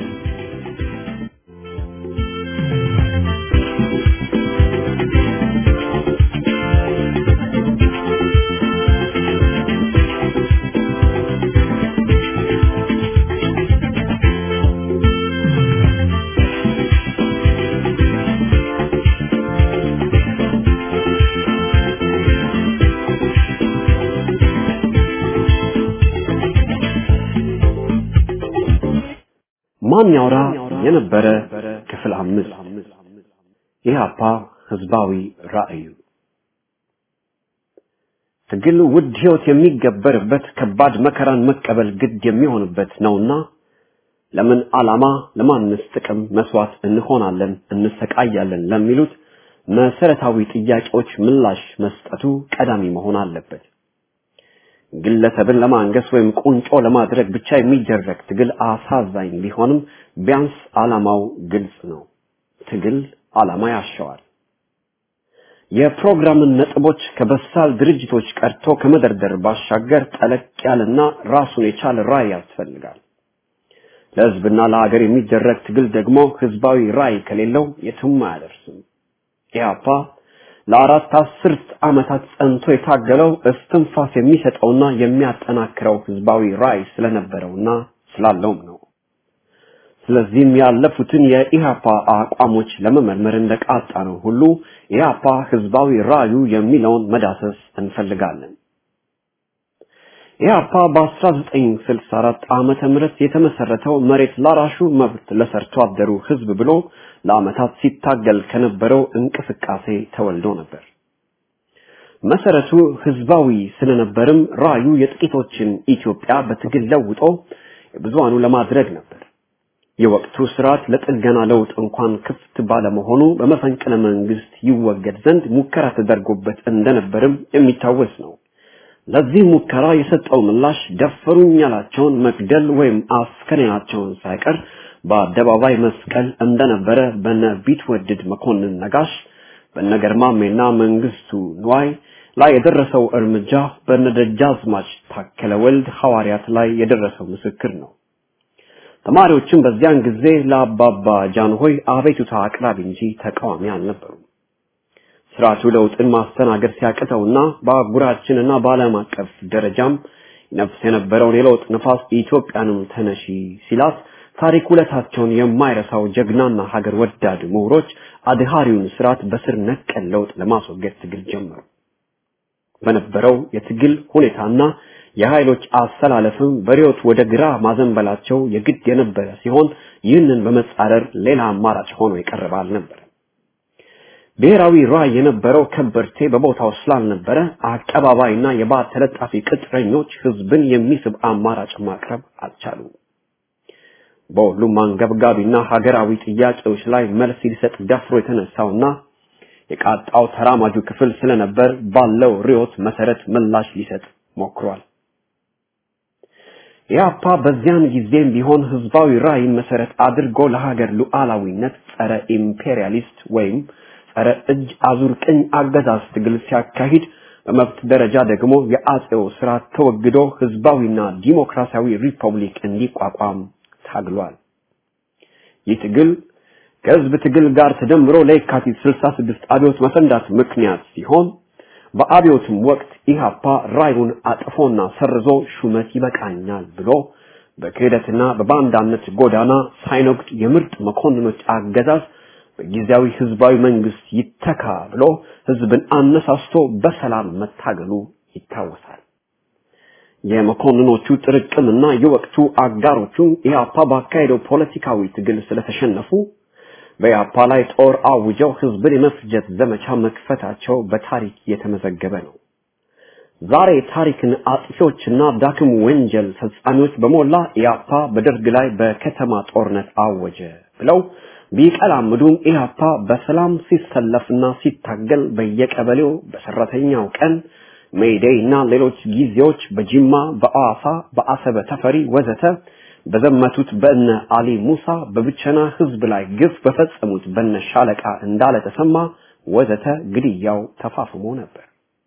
Speaker 3: ማን ያውራ የነበረ ክፍል አምስት ኢህአፓ ህዝባዊ ራእዩ ትግል ውድ ህይወት የሚገበርበት ከባድ መከራን መቀበል ግድ የሚሆንበት ነውና ለምን ዓላማ ለማንስ ጥቅም መስዋዕት እንሆናለን እንሰቃያለን ለሚሉት መሰረታዊ ጥያቄዎች ምላሽ መስጠቱ ቀዳሚ መሆን አለበት። ግለሰብን ለማንገስ ወይም ቁንጮ ለማድረግ ብቻ የሚደረግ ትግል አሳዛኝ ቢሆንም ቢያንስ ዓላማው ግልጽ ነው። ትግል ዓላማ ያሻዋል። የፕሮግራምን ነጥቦች ከበሳል ድርጅቶች ቀርቶ ከመደርደር ባሻገር ጠለቅ ያለና ራሱን የቻለ ራዕይ ያስፈልጋል። ለህዝብና ለሀገር የሚደረግ ትግል ደግሞ ህዝባዊ ራዕይ ከሌለው የትም አያደርስም። ኢህአፓ ለአራት አስርት ዓመታት ጸንቶ የታገለው እስትንፋስ የሚሰጠውና የሚያጠናክረው ህዝባዊ ራዕይ ስለነበረውና ስላለውም ነው። ስለዚህም ያለፉትን የኢህአፓ አቋሞች ለመመርመር እንደቃጣ ነው ሁሉ ኢህአፓ ህዝባዊ ራዕዩ የሚለውን መዳሰስ እንፈልጋለን። ኢህአፓ በ1964 ዓመተ ምህረት የተመሰረተው መሬት ላራሹ መብት ለሰርቶ አደሩ ህዝብ ብሎ ለዓመታት ሲታገል ከነበረው እንቅስቃሴ ተወልዶ ነበር። መሰረቱ ህዝባዊ ስለነበርም ራዕዩ የጥቂቶችን ኢትዮጵያ በትግል ለውጦ ብዙሃኑ ለማድረግ ነበር። የወቅቱ ስርዓት ለጥገና ለውጥ እንኳን ክፍት ባለመሆኑ በመፈንቅለ መንግስት ይወገድ ዘንድ ሙከራ ተደርጎበት እንደነበርም የሚታወስ ነው። ለዚህ ሙከራ የሰጠው ምላሽ ደፈሩኝ ያላቸውን መግደል ወይም አስከሬናቸውን ሳይቀር በአደባባይ መስቀል እንደነበረ በነቢት ወድድ መኮንን ነጋሽ በነገርማሜና መንግስቱ ንዋይ ላይ የደረሰው እርምጃ በነደጃዝማች ታከለ ወልድ ሐዋርያት ላይ የደረሰው ምስክር ነው። ተማሪዎችም በዚያን ጊዜ ለአባባ ጃንሆይ አቤቱታ አቅራቢ እንጂ ተቃዋሚ አልነበሩም። ስርዓቱ ለውጥን ማስተናገድ ሲያቅተውና በአህጉራችንና በዓለም አቀፍ ደረጃም ነፍስ የነበረውን የለውጥ ነፋስ ኢትዮጵያንም ተነሺ ሲላት ታሪክ ውለታቸውን የማይረሳው ጀግናና ሀገር ወዳድ ምሁሮች አድሃሪውን ስርዓት በስር ነቀል ለውጥ ለማስወገድ ትግል ጀመሩ። በነበረው የትግል ሁኔታና የኃይሎች አሰላለፍም በሪዮት ወደ ግራ ማዘንበላቸው የግድ የነበረ ሲሆን ይህንን በመጻረር ሌላ አማራጭ ሆኖ የቀረበ አልነበረ። ብሔራዊ ራዕይ የነበረው ከበርቴ በቦታው ስላልነበረ አቀባባይና የባዕድ ተለጣፊ ቅጥረኞች ህዝብን የሚስብ አማራጭ ማቅረብ አልቻሉም። በሁሉም አንገብጋቢና ሀገራዊ ጥያቄዎች ላይ መልስ ሊሰጥ ደፍሮ የተነሳውና የቃጣው ተራማጁ ክፍል ስለነበር ባለው ሪዮት መሰረት ምላሽ ሊሰጥ ሞክሯል። ኢህአፓ በዚያን ጊዜም ቢሆን ህዝባዊ ራዕይ መሰረት አድርጎ ለሀገር ሉዓላዊነት ጸረ ኢምፔሪያሊስት ወይም ጸረ እጅ አዙር ቅኝ አገዛዝ ትግል ሲያካሂድ በመብት ደረጃ ደግሞ የአጼው ስርዓት ተወግዶ ህዝባዊና ዲሞክራሲያዊ ሪፐብሊክ እንዲቋቋም ታግሏል። ይህ ትግል ከህዝብ ትግል ጋር ተደምሮ ለየካቲት ስልሳ ስድስት አብዮት መፈንዳት ምክንያት ሲሆን በአብዮቱም ወቅት ኢህአፓ ራዕዩን አጥፎና ሰርዞ ሹመት ይበቃኛል ብሎ በክህደትና በባንዳነት ጎዳና ሳይኖግድ የምርጥ መኮንኖች አገዛዝ በጊዜያዊ ህዝባዊ መንግስት ይተካ ብሎ ህዝብን አነሳስቶ በሰላም መታገሉ ይታወሳል። የመኮንኖቹ ጥርቅምና የወቅቱ አጋሮቹ ኢህአፓ ባካሄደው ፖለቲካዊ ትግል ስለተሸነፉ በኢህአፓ ላይ ጦር አውጀው ህዝብን የመፍጀት ዘመቻ መክፈታቸው በታሪክ የተመዘገበ ነው። ዛሬ ታሪክን አጥፊዎችና ዳክም ወንጀል ፈጻሚዎች በሞላ ኢህአፓ በደርግ ላይ በከተማ ጦርነት አወጀ ብለው ቢቀላምዱም ኢህአፓ በሰላም ሲሰለፍና ሲታገል በየቀበሌው በሰራተኛው ቀን ሜይዴይና ሌሎች ጊዜዎች በጅማ በአዋሳ በአሰበ ተፈሪ ወዘተ በዘመቱት በእነ አሊ ሙሳ በብቸና ህዝብ ላይ ግፍ በፈጸሙት በነ ሻለቃ እንዳለ ተሰማ ወዘተ ግድያው ተፋፍሞ ነበር።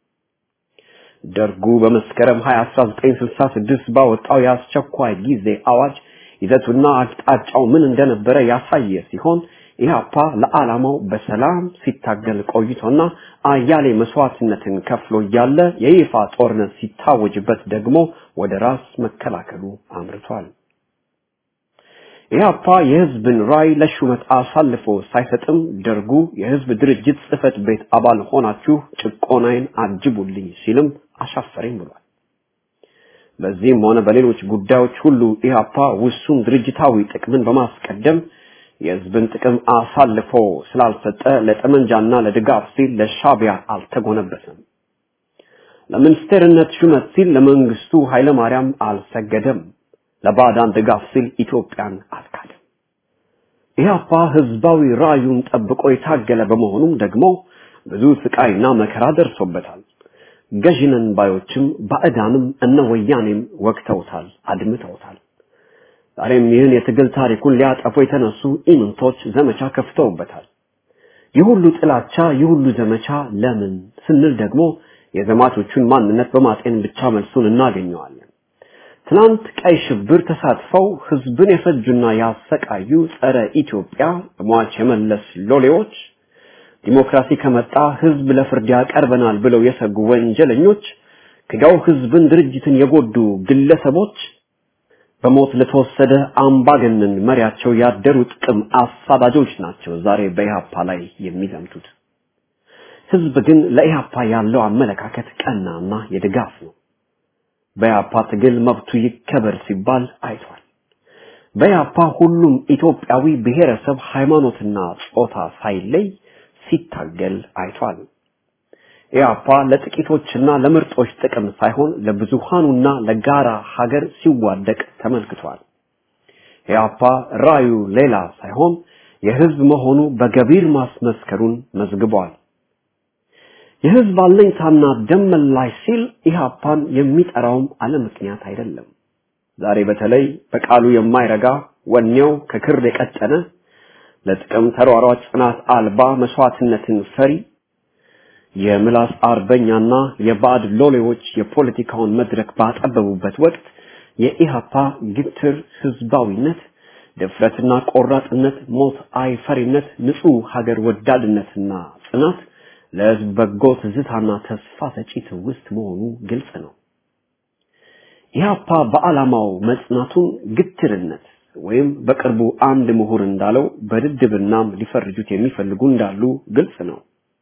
Speaker 3: ደርጉ በመስከረም ሃያ አስራ ዘጠኝ ስልሳ ስድስት ባወጣው የአስቸኳይ ጊዜ አዋጅ ይዘቱና አቅጣጫው ምን እንደነበረ ያሳየ ሲሆን ኢህአፓ ለዓላማው በሰላም ሲታገል ቆይቶና አያሌ መስዋዕትነትን ከፍሎ ያለ የይፋ ጦርነት ሲታወጅበት ደግሞ ወደ ራስ መከላከሉ አምርቷል። ኢህአፓ የህዝብን ራዕይ ለሹመት አሳልፎ ሳይሰጥም ደርጉ የህዝብ ድርጅት ጽፈት ቤት አባል ሆናችሁ ጭቆናዬን አጅቡልኝ ሲልም አሻፈረኝ ብሏል። በዚህም ሆነ በሌሎች ጉዳዮች ሁሉ ኢህአፓ ውሱን ድርጅታዊ ጥቅምን በማስቀደም የህዝብን ጥቅም አሳልፎ ስላልሰጠ ለጠመንጃና ለድጋፍ ሲል ለሻቢያ አልተጎነበሰም። ለሚኒስቴርነት ሹመት ሲል ለመንግስቱ ኃይለ ማርያም አልሰገደም። ለባዕዳን ድጋፍ ሲል ኢትዮጵያን አልካደም። ኢህአፓ ህዝባዊ ራዩን ጠብቆ የታገለ በመሆኑም ደግሞ ብዙ ስቃይና መከራ ደርሶበታል። ገዥነን ባዮችም ባዕዳንም እነ ወያኔም ወቅተውታል፣ አድምተውታል። ዛሬም ይህን የትግል ታሪኩን ሊያጠፉ የተነሱ ኢምንቶች ዘመቻ ከፍተውበታል። የሁሉ ጥላቻ የሁሉ ዘመቻ ለምን ስንል ደግሞ የዘማቾቹን ማንነት በማጤን ብቻ መልሱን እናገኘዋለን። ትናንት ቀይ ሽብር ተሳትፈው ህዝብን የፈጁና ያሰቃዩ ጸረ ኢትዮጵያ ሟች የመለስ ሎሌዎች፣ ዲሞክራሲ ከመጣ ህዝብ ለፍርድ ያቀርበናል ብለው የሰጉ ወንጀለኞች፣ ከጋው ህዝብን ድርጅትን የጎዱ ግለሰቦች፣ በሞት ለተወሰደ አምባገነን መሪያቸው ያደሩ ጥቅም አሳዳጆች ናቸው ዛሬ በኢህአፓ ላይ የሚዘምቱት። ህዝብ ግን ለኢህአፓ ያለው አመለካከት ቀናና የድጋፍ ነው። በኢህአፓ ትግል መብቱ ይከበር ሲባል አይቷል። በኢህአፓ ሁሉም ኢትዮጵያዊ ብሔረሰብ ሃይማኖትና ጾታ ሳይለይ ሲታገል አይቷል። ኢህአፓ ለጥቂቶችና ለምርጦች ጥቅም ሳይሆን ለብዙሃኑና ለጋራ ሀገር ሲዋደቅ ተመልክቷል። ኢህአፓ ራዩ ሌላ ሳይሆን የህዝብ መሆኑ በገቢር ማስመስከሩን መዝግቧል። የህዝብ አለኝታና ደም መላሽ ሲል ኢህአፓን የሚጠራውም አለ ምክንያት አይደለም። ዛሬ በተለይ በቃሉ የማይረጋ ወኔው ከክር የቀጠነ ለጥቅም ተሯሯጭ ጽናት አልባ መስዋዕትነትን ፈሪ የምላስ አርበኛና የባዕድ ሎሌዎች የፖለቲካውን መድረክ ባጠበቡበት ወቅት የኢህአፓ ግትር ህዝባዊነት፣ ድፍረትና ቆራጥነት፣ ሞት አይፈሪነት፣ ንጹህ ሀገር ወዳድነትና ጽናት ለህዝብ በጎ ትዝታና ተስፋ ሰጪ ትውስት መሆኑ ግልጽ ነው። ኢህአፓ በዓላማው መጽናቱን ግትርነት ወይም በቅርቡ አንድ ምሁር እንዳለው በድድብናም ሊፈርጁት የሚፈልጉ እንዳሉ ግልጽ ነው።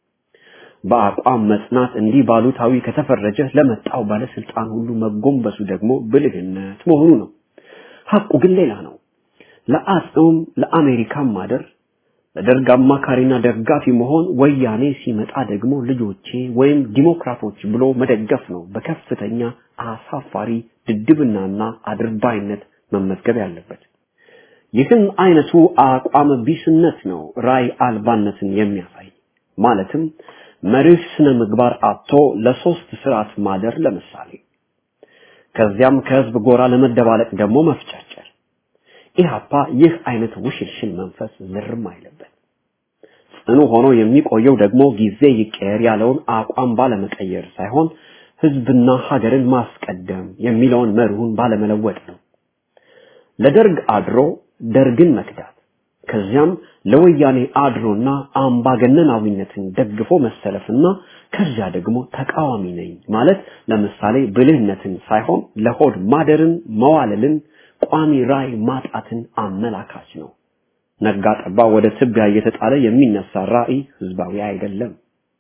Speaker 3: በአቋም መጽናት እንዲህ ባሉታዊ ከተፈረጀ ለመጣው ባለስልጣን ሁሉ መጎንበሱ ደግሞ ብልህነት መሆኑ ነው። ሐቁ ግን ሌላ ነው። ለአጽም ለአሜሪካም ማደር፣ ለደርግ አማካሪና ደጋፊ መሆን፣ ወያኔ ሲመጣ ደግሞ ልጆቼ ወይም ዲሞክራቶች ብሎ መደገፍ ነው በከፍተኛ አሳፋሪ ድድብናና አድርባይነት መመዝገብ ያለበት። ይህን አይነቱ አቋም ቢስነት ነው ራይ አልባነትን የሚያሳይ። ማለትም መሪህ ስነ ምግባር አጥቶ ለሶስት ስርዓት ማደር ለምሳሌ፣ ከዚያም ከህዝብ ጎራ ለመደባለቅ ደግሞ መፍጨርጨር። ኢህአፓ ይህ አይነት ውሽልሽል መንፈስ ዝርም አይለበት። ጽኑ ሆኖ የሚቆየው ደግሞ ጊዜ ይቀየር ያለውን አቋም ባለመቀየር ሳይሆን ህዝብና ሀገርን ማስቀደም የሚለውን መርሁን ባለመለወጥ ነው። ለደርግ አድሮ ደርግን መክዳት፣ ከዚያም ለወያኔ አድሮና አምባገነናዊነትን ደግፎ መሰለፍና ከዚያ ደግሞ ተቃዋሚ ነኝ ማለት ለምሳሌ ብልህነትን ሳይሆን ለሆድ ማደርን፣ መዋለልን፣ ቋሚ ራይ ማጣትን አመላካች ነው። ነጋ ጠባ ወደ ትቢያ እየተጣለ የሚነሳ ራዕይ ህዝባዊ አይደለም።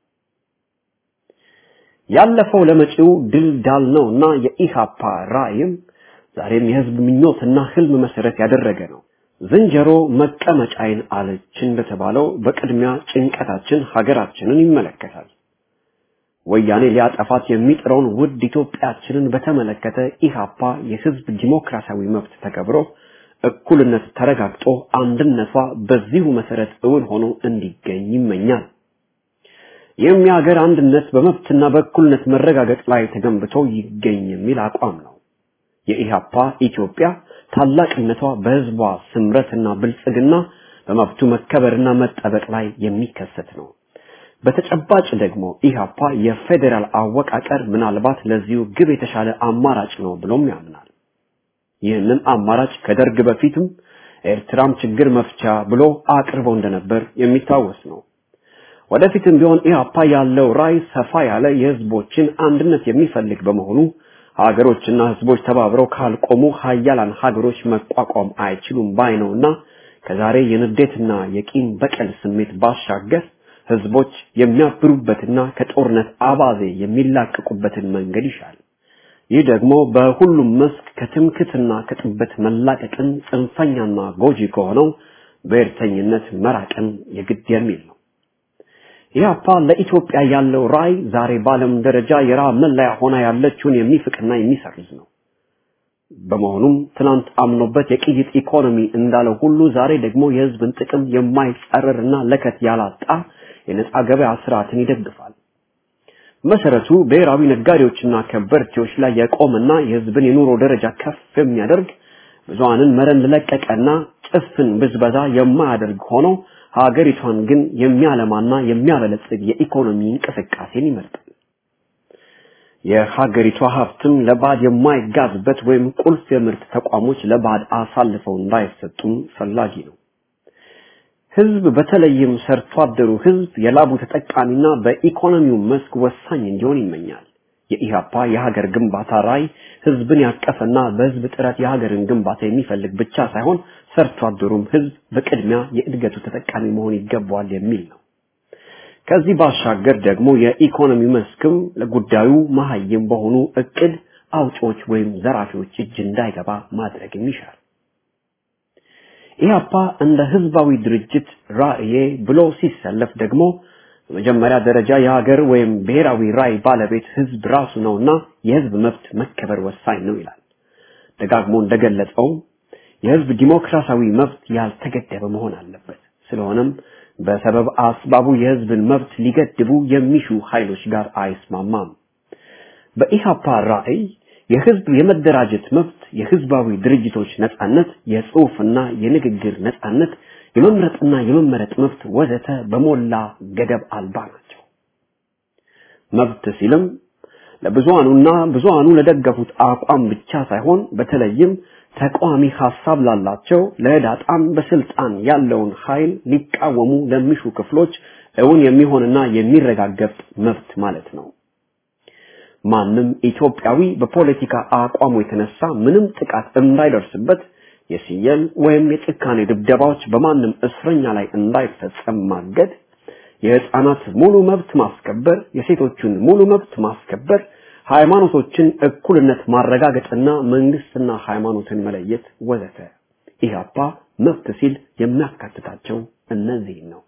Speaker 3: ያለፈው ለመጪው ድል ዳል ነውና የኢህአፓ ራዕይም ዛሬም የህዝብ ምኞትና ህልም መሰረት ያደረገ ነው። ዝንጀሮ መቀመጫይን አለች እንደተባለው በቅድሚያ ጭንቀታችን ሀገራችንን ይመለከታል። ወያኔ ሊያጠፋት የሚጥረውን ውድ ኢትዮጵያችንን በተመለከተ ኢህአፓ የህዝብ ዲሞክራሲያዊ መብት ተከብሮ እኩልነት ተረጋግጦ አንድነቷ በዚሁ መሰረት እውን ሆኖ እንዲገኝ ይመኛል። የሚያገር አንድነት በመብትና በእኩልነት መረጋገጥ ላይ ተገንብቶ ይገኝ የሚል አቋም ነው። የኢህአፓ ኢትዮጵያ ታላቅነቷ በህዝቧ ስምረትና ብልጽግና በመብቱ መከበርና መጠበቅ ላይ የሚከሰት ነው። በተጨባጭ ደግሞ ኢህአፓ የፌደራል አወቃቀር ምናልባት ለዚሁ ግብ የተሻለ አማራጭ ነው ብሎም ያምናል። ይህንን አማራጭ ከደርግ በፊትም ኤርትራም ችግር መፍቻ ብሎ አቅርቦ እንደነበር የሚታወስ ነው። ወደፊትም ቢሆን ኢህአፓ ያለው ራዕይ ሰፋ ያለ የህዝቦችን አንድነት የሚፈልግ በመሆኑ ሀገሮችና ህዝቦች ተባብረው ካልቆሙ ሀያላን ሀገሮች መቋቋም አይችሉም ባይ ነውና ከዛሬ የንዴትና የቂም በቀል ስሜት ባሻገር ህዝቦች የሚያብሩበትና ከጦርነት አባዜ የሚላቀቁበትን መንገድ ይሻል። ይህ ደግሞ በሁሉም መስክ ከትምክትና ከጥበት መላቀቅን ጽንፈኛና ጎጂ ከሆነው በእርተኝነት መራቅን የግድ የሚል ነው። ኢህአፓ ለኢትዮጵያ ያለው ራዕይ ዛሬ ባለም ደረጃ የራብ መለያ ሆና ያለችውን የሚፍቅና የሚሰርዝ ነው። በመሆኑም ትናንት አምኖበት የቅይጥ ኢኮኖሚ እንዳለው ሁሉ ዛሬ ደግሞ የህዝብን ጥቅም የማይጻረርና ለከት ያላጣ የነጻ ገበያ ስርዓትን ይደግፋል። መሰረቱ ብሔራዊ ነጋዴዎችና ከበርቴዎች ላይ የቆመና የህዝብን የኑሮ ደረጃ ከፍ የሚያደርግ ብዙሃንን መረን ለቀቀና ጭፍን ብዝበዛ የማያደርግ ሆኖ ሀገሪቷን ግን የሚያለማና የሚያበለጽግ የኢኮኖሚ እንቅስቃሴን ይመርጣል። የሀገሪቷ ሀብትም ለባድ የማይጋዝበት ወይም ቁልፍ የምርት ተቋሞች ለባድ አሳልፈው እንዳይሰጡም ፈላጊ ነው። ህዝብ በተለይም ሰርቶ አደሩ ህዝብ የላቡ ተጠቃሚና በኢኮኖሚው መስክ ወሳኝ እንዲሆን ይመኛል። የኢህአፓ የሀገር ግንባታ ራዕይ ህዝብን ያቀፈና በህዝብ ጥረት የሀገርን ግንባታ የሚፈልግ ብቻ ሳይሆን ሰርቶ አደሩም ህዝብ በቅድሚያ የእድገቱ ተጠቃሚ መሆን ይገባዋል የሚል ነው። ከዚህ ባሻገር ደግሞ የኢኮኖሚ መስክም ለጉዳዩ መሀይም በሆኑ እቅድ አውጪዎች ወይም ዘራፊዎች እጅ እንዳይገባ ማድረግ ይሻል። ኢህአፓ እንደ ህዝባዊ ድርጅት ራዕይ ብሎ ሲሰለፍ ደግሞ በመጀመሪያ ደረጃ የሀገር ወይም ብሔራዊ ራዕይ ባለቤት ህዝብ ራሱ ነውና የህዝብ መብት መከበር ወሳኝ ነው ይላል። ደጋግሞ እንደገለጸው የህዝብ ዲሞክራሲያዊ መብት ያልተገደበ መሆን አለበት። ስለሆነም በሰበብ አስባቡ የህዝብን መብት ሊገድቡ የሚሹ ኃይሎች ጋር አይስማማም። በኢህአፓ ራዕይ የህዝብ የመደራጀት መብት፣ የህዝባዊ ድርጅቶች ነጻነት፣ የጽሑፍና የንግግር ነጻነት፣ የመምረጥና የመመረጥ መብት ወዘተ በሞላ ገደብ አልባ ናቸው። መብት ሲልም ለብዙሃኑና ብዙሃኑ ለደገፉት አቋም ብቻ ሳይሆን በተለይም ተቋሚ ሐሳብ ላላቸው ለህዳጣም በስልጣን ያለውን ኃይል ሊቃወሙ ለሚሹ ክፍሎች እውን የሚሆንና የሚረጋገጥ መብት ማለት ነው። ማንም ኢትዮጵያዊ በፖለቲካ አቋሙ የተነሳ ምንም ጥቃት እንዳይደርስበት የሲየል ወይም የጭካኔ ድብደባዎች በማንም እስረኛ ላይ እንዳይፈጸም ማገድ፣ የህፃናት ሙሉ መብት ማስከበር፣ የሴቶችን ሙሉ መብት ማስከበር፣ ሃይማኖቶችን እኩልነት ማረጋገጥና መንግስትና ሃይማኖትን መለየት ወዘተ ኢህአፓ መብት ሲል የሚያካትታቸው እነዚህ ነው።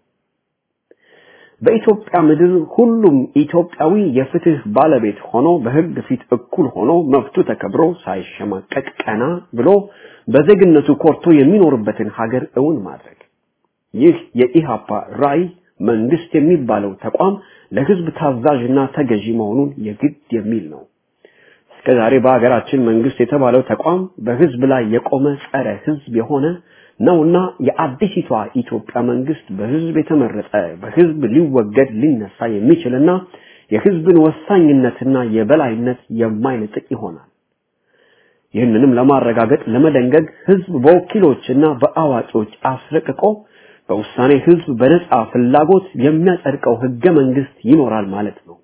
Speaker 3: በኢትዮጵያ ምድር ሁሉም ኢትዮጵያዊ የፍትህ ባለቤት ሆኖ በህግ ፊት እኩል ሆኖ መብቱ ተከብሮ ሳይሸማቀቅ ቀና ብሎ በዜግነቱ ኮርቶ የሚኖርበትን ሀገር እውን ማድረግ። ይህ የኢህአፓ ራዕይ መንግስት የሚባለው ተቋም ለህዝብ ታዛዥና ተገዢ መሆኑን የግድ የሚል ነው። እስከዛሬ በአገራችን መንግስት የተባለው ተቋም በህዝብ ላይ የቆመ ጸረ ህዝብ የሆነ ነውና የአዲሲቷ ኢትዮጵያ መንግስት በህዝብ የተመረጠ በህዝብ ሊወገድ ሊነሳ የሚችልና የህዝብን ወሳኝነትና የበላይነት የማይነጥቅ ይሆናል። ይህንንም ለማረጋገጥ ለመደንገግ ህዝብ በወኪሎችና በአዋቂዎች አስረቅቆ በውሳኔ ህዝብ በነጻ ፍላጎት የሚያጸድቀው ህገ መንግስት ይኖራል ማለት ነው።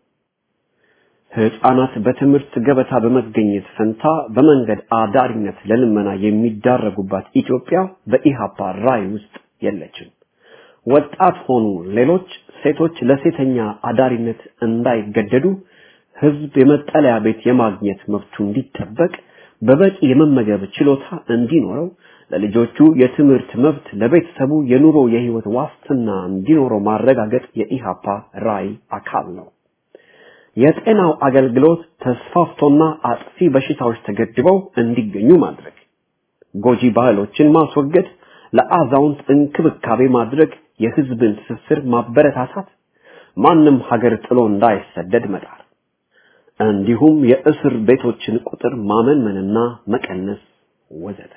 Speaker 3: ህፃናት በትምህርት ገበታ በመገኘት ፈንታ በመንገድ አዳሪነት ለልመና የሚዳረጉባት ኢትዮጵያ በኢህአፓ ራዕይ ውስጥ የለችም። ወጣት ሆኑ ሌሎች ሴቶች ለሴተኛ አዳሪነት እንዳይገደዱ፣ ህዝብ የመጠለያ ቤት የማግኘት መብቱ እንዲጠበቅ፣ በበቂ የመመገብ ችሎታ እንዲኖረው፣ ለልጆቹ የትምህርት መብት፣ ለቤተሰቡ የኑሮ የህይወት ዋስትና እንዲኖረው ማረጋገጥ የኢህአፓ ራዕይ አካል ነው። የጤናው አገልግሎት ተስፋፍቶና አጥፊ በሽታዎች ተገድበው እንዲገኙ ማድረግ፣ ጎጂ ባህሎችን ማስወገድ፣ ለአዛውንት እንክብካቤ ማድረግ፣ የህዝብን ትስስር ማበረታታት፣ ማንም ሀገር ጥሎ እንዳይሰደድ መጣር፣ እንዲሁም የእስር ቤቶችን ቁጥር ማመንመንና መቀነስ ወዘተ።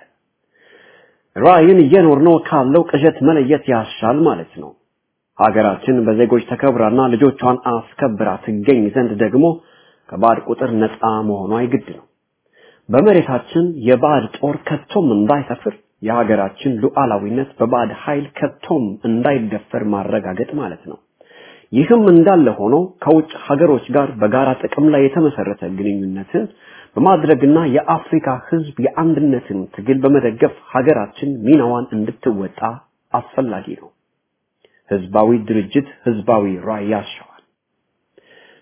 Speaker 3: ራዕይን እየኖርነው ካለው ቅዠት መለየት ያሻል ማለት ነው። ሀገራችን በዜጎች ተከብራና ልጆቿን አስከብራ ትገኝ ዘንድ ደግሞ ከባድ ቁጥር ነፃ መሆኗ ይግድ ነው። በመሬታችን የባዕድ ጦር ከቶም እንዳይሰፍር፣ የሀገራችን ሉዓላዊነት በባዕድ ኃይል ከቶም እንዳይደፈር ማረጋገጥ ማለት ነው። ይህም እንዳለ ሆኖ ከውጭ ሀገሮች ጋር በጋራ ጥቅም ላይ የተመሰረተ ግንኙነትን በማድረግና የአፍሪካ ህዝብ የአንድነትን ትግል በመደገፍ ሀገራችን ሚናዋን እንድትወጣ አስፈላጊ ነው። ህዝባዊ ድርጅት ህዝባዊ ራዕይ ያሻዋል።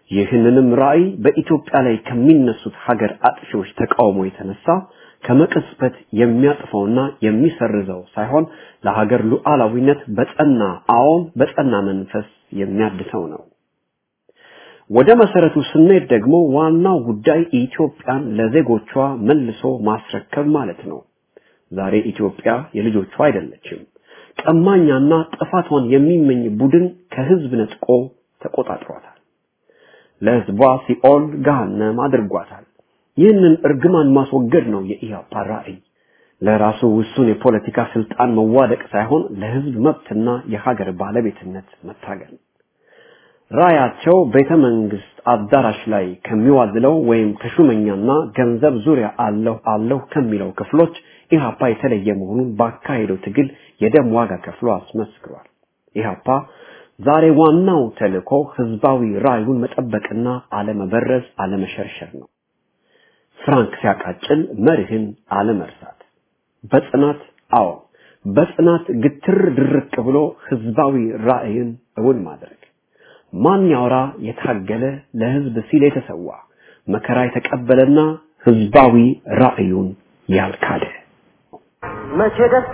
Speaker 3: ይህንንም ራዕይ በኢትዮጵያ ላይ ከሚነሱት ሀገር አጥፊዎች ተቃውሞ የተነሳ ከመቅጽበት የሚያጥፈውና የሚሰርዘው ሳይሆን ለሀገር ሉዓላዊነት በጸና አዎን በጸና መንፈስ የሚያድሰው ነው። ወደ መሰረቱ ስንሄድ ደግሞ ዋናው ጉዳይ ኢትዮጵያን ለዜጎቿ መልሶ ማስረከብ ማለት ነው። ዛሬ ኢትዮጵያ የልጆቿ አይደለችም። ቀማኛና ጥፋቷን የሚመኝ ቡድን ከህዝብ ነጥቆ ተቆጣጥሯታል። ለህዝቧ ሲኦል ገሃነም አድርጓታል። ይህንን እርግማን ማስወገድ ነው የኢህአፓ ራዕይ። ለራሱ ውሱን የፖለቲካ ስልጣን መዋደቅ ሳይሆን ለህዝብ መብትና የሀገር ባለቤትነት መታገል። ራያቸው ቤተ መንግስት አዳራሽ ላይ ከሚዋዝለው ወይም ከሹመኛና ገንዘብ ዙሪያ አለው አለው ከሚለው ክፍሎች ኢህአፓ የተለየ መሆኑን ባካሄደው ትግል የደም ዋጋ ከፍሎ አስመስክሯል። ኢህአፓ ዛሬ ዋናው ተልእኮ ህዝባዊ ራዩን መጠበቅና አለመበረዝ አለመሸርሸር ነው። ፍራንክ ሲያቃጭል መርህን አለመርሳት፣ በጽናት አዎ በጽናት ግትር ድርቅ ብሎ ህዝባዊ ራእይን እውን ማድረግ። ማን ያወራ የታገለ ለህዝብ ሲል የተሰዋ መከራ የተቀበለና ህዝባዊ ራእዩን ያልካደ
Speaker 4: መቼ ደስታ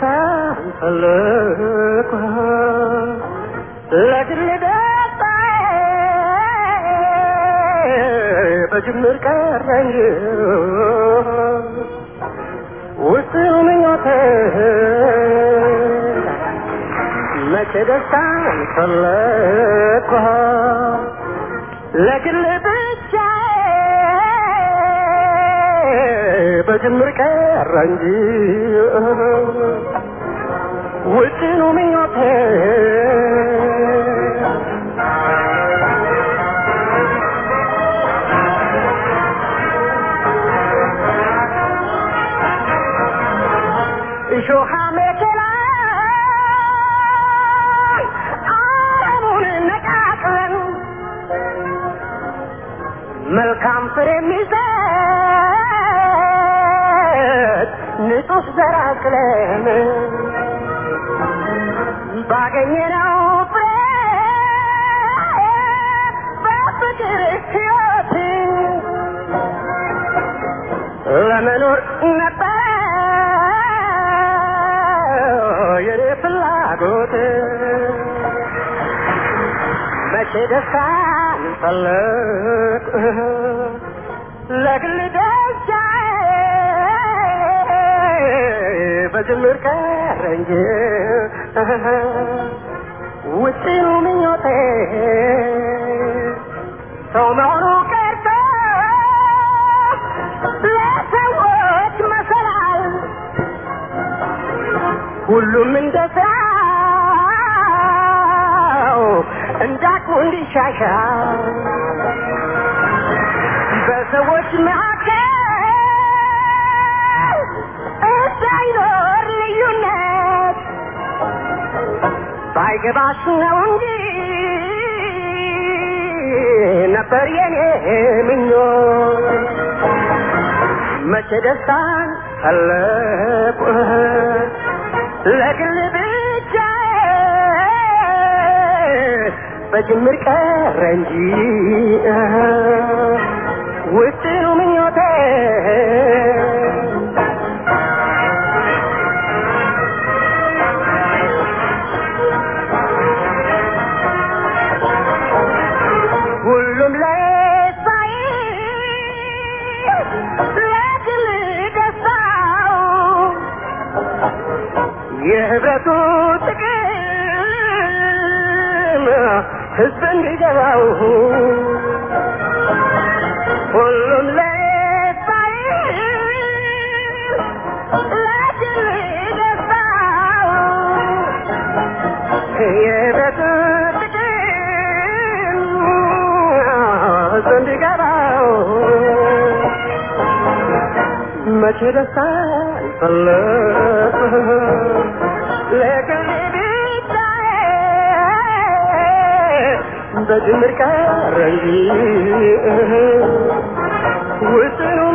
Speaker 4: ፈለኩ ለግል ደስታ በጅምር ቀረኝ ውስጥ ምኞቴ መቼ ደስታ ፈለኩ ለግል ብቻ በጅምር ቀረኝ ውስጥ ምኞቴ እሾሃ መከራ አረሙን ነቃቅለን መልካም ፍሬ የሚሰጥ ንጹህ ዘር አቅለን ባገኘነው ፍሬ በፍቅር ሕይወት ለመኖር ነበር የኔ ፍላጎት። መቼ ደስታን ፈለኩ ለግል ደስታ በጅምር ቀረ እንጂ ውጪው ምኞቴ ሰው መሆኑ ቀርቶ ለሰዎች መሰላል ሁሉም እንደሰው እንዳቁ እንዲሻሻል በሰዎች መካከል እንዳይኖር ልዩነት ባይገባሽ ነው እንጂ ነበር የኔ ምኞት። መቼ ደስታን ፈለኩ ለግል ብቻ በጅምር ቀረ እንጂ ውጥኑ ምኞቴ ሁሉም ለሳይ ለግል ደስታው የህብረቱ ጥቅም ህዝብ እንዲገባው ሁሉም ለሳይ ለግል ደስታው የህብረቱ ጥቅም ህዝብ እንዲገባው መቼ ደስታ ፈለኩ ለግል ብቻ በጅምር ቀረ እንጂ ውስኑ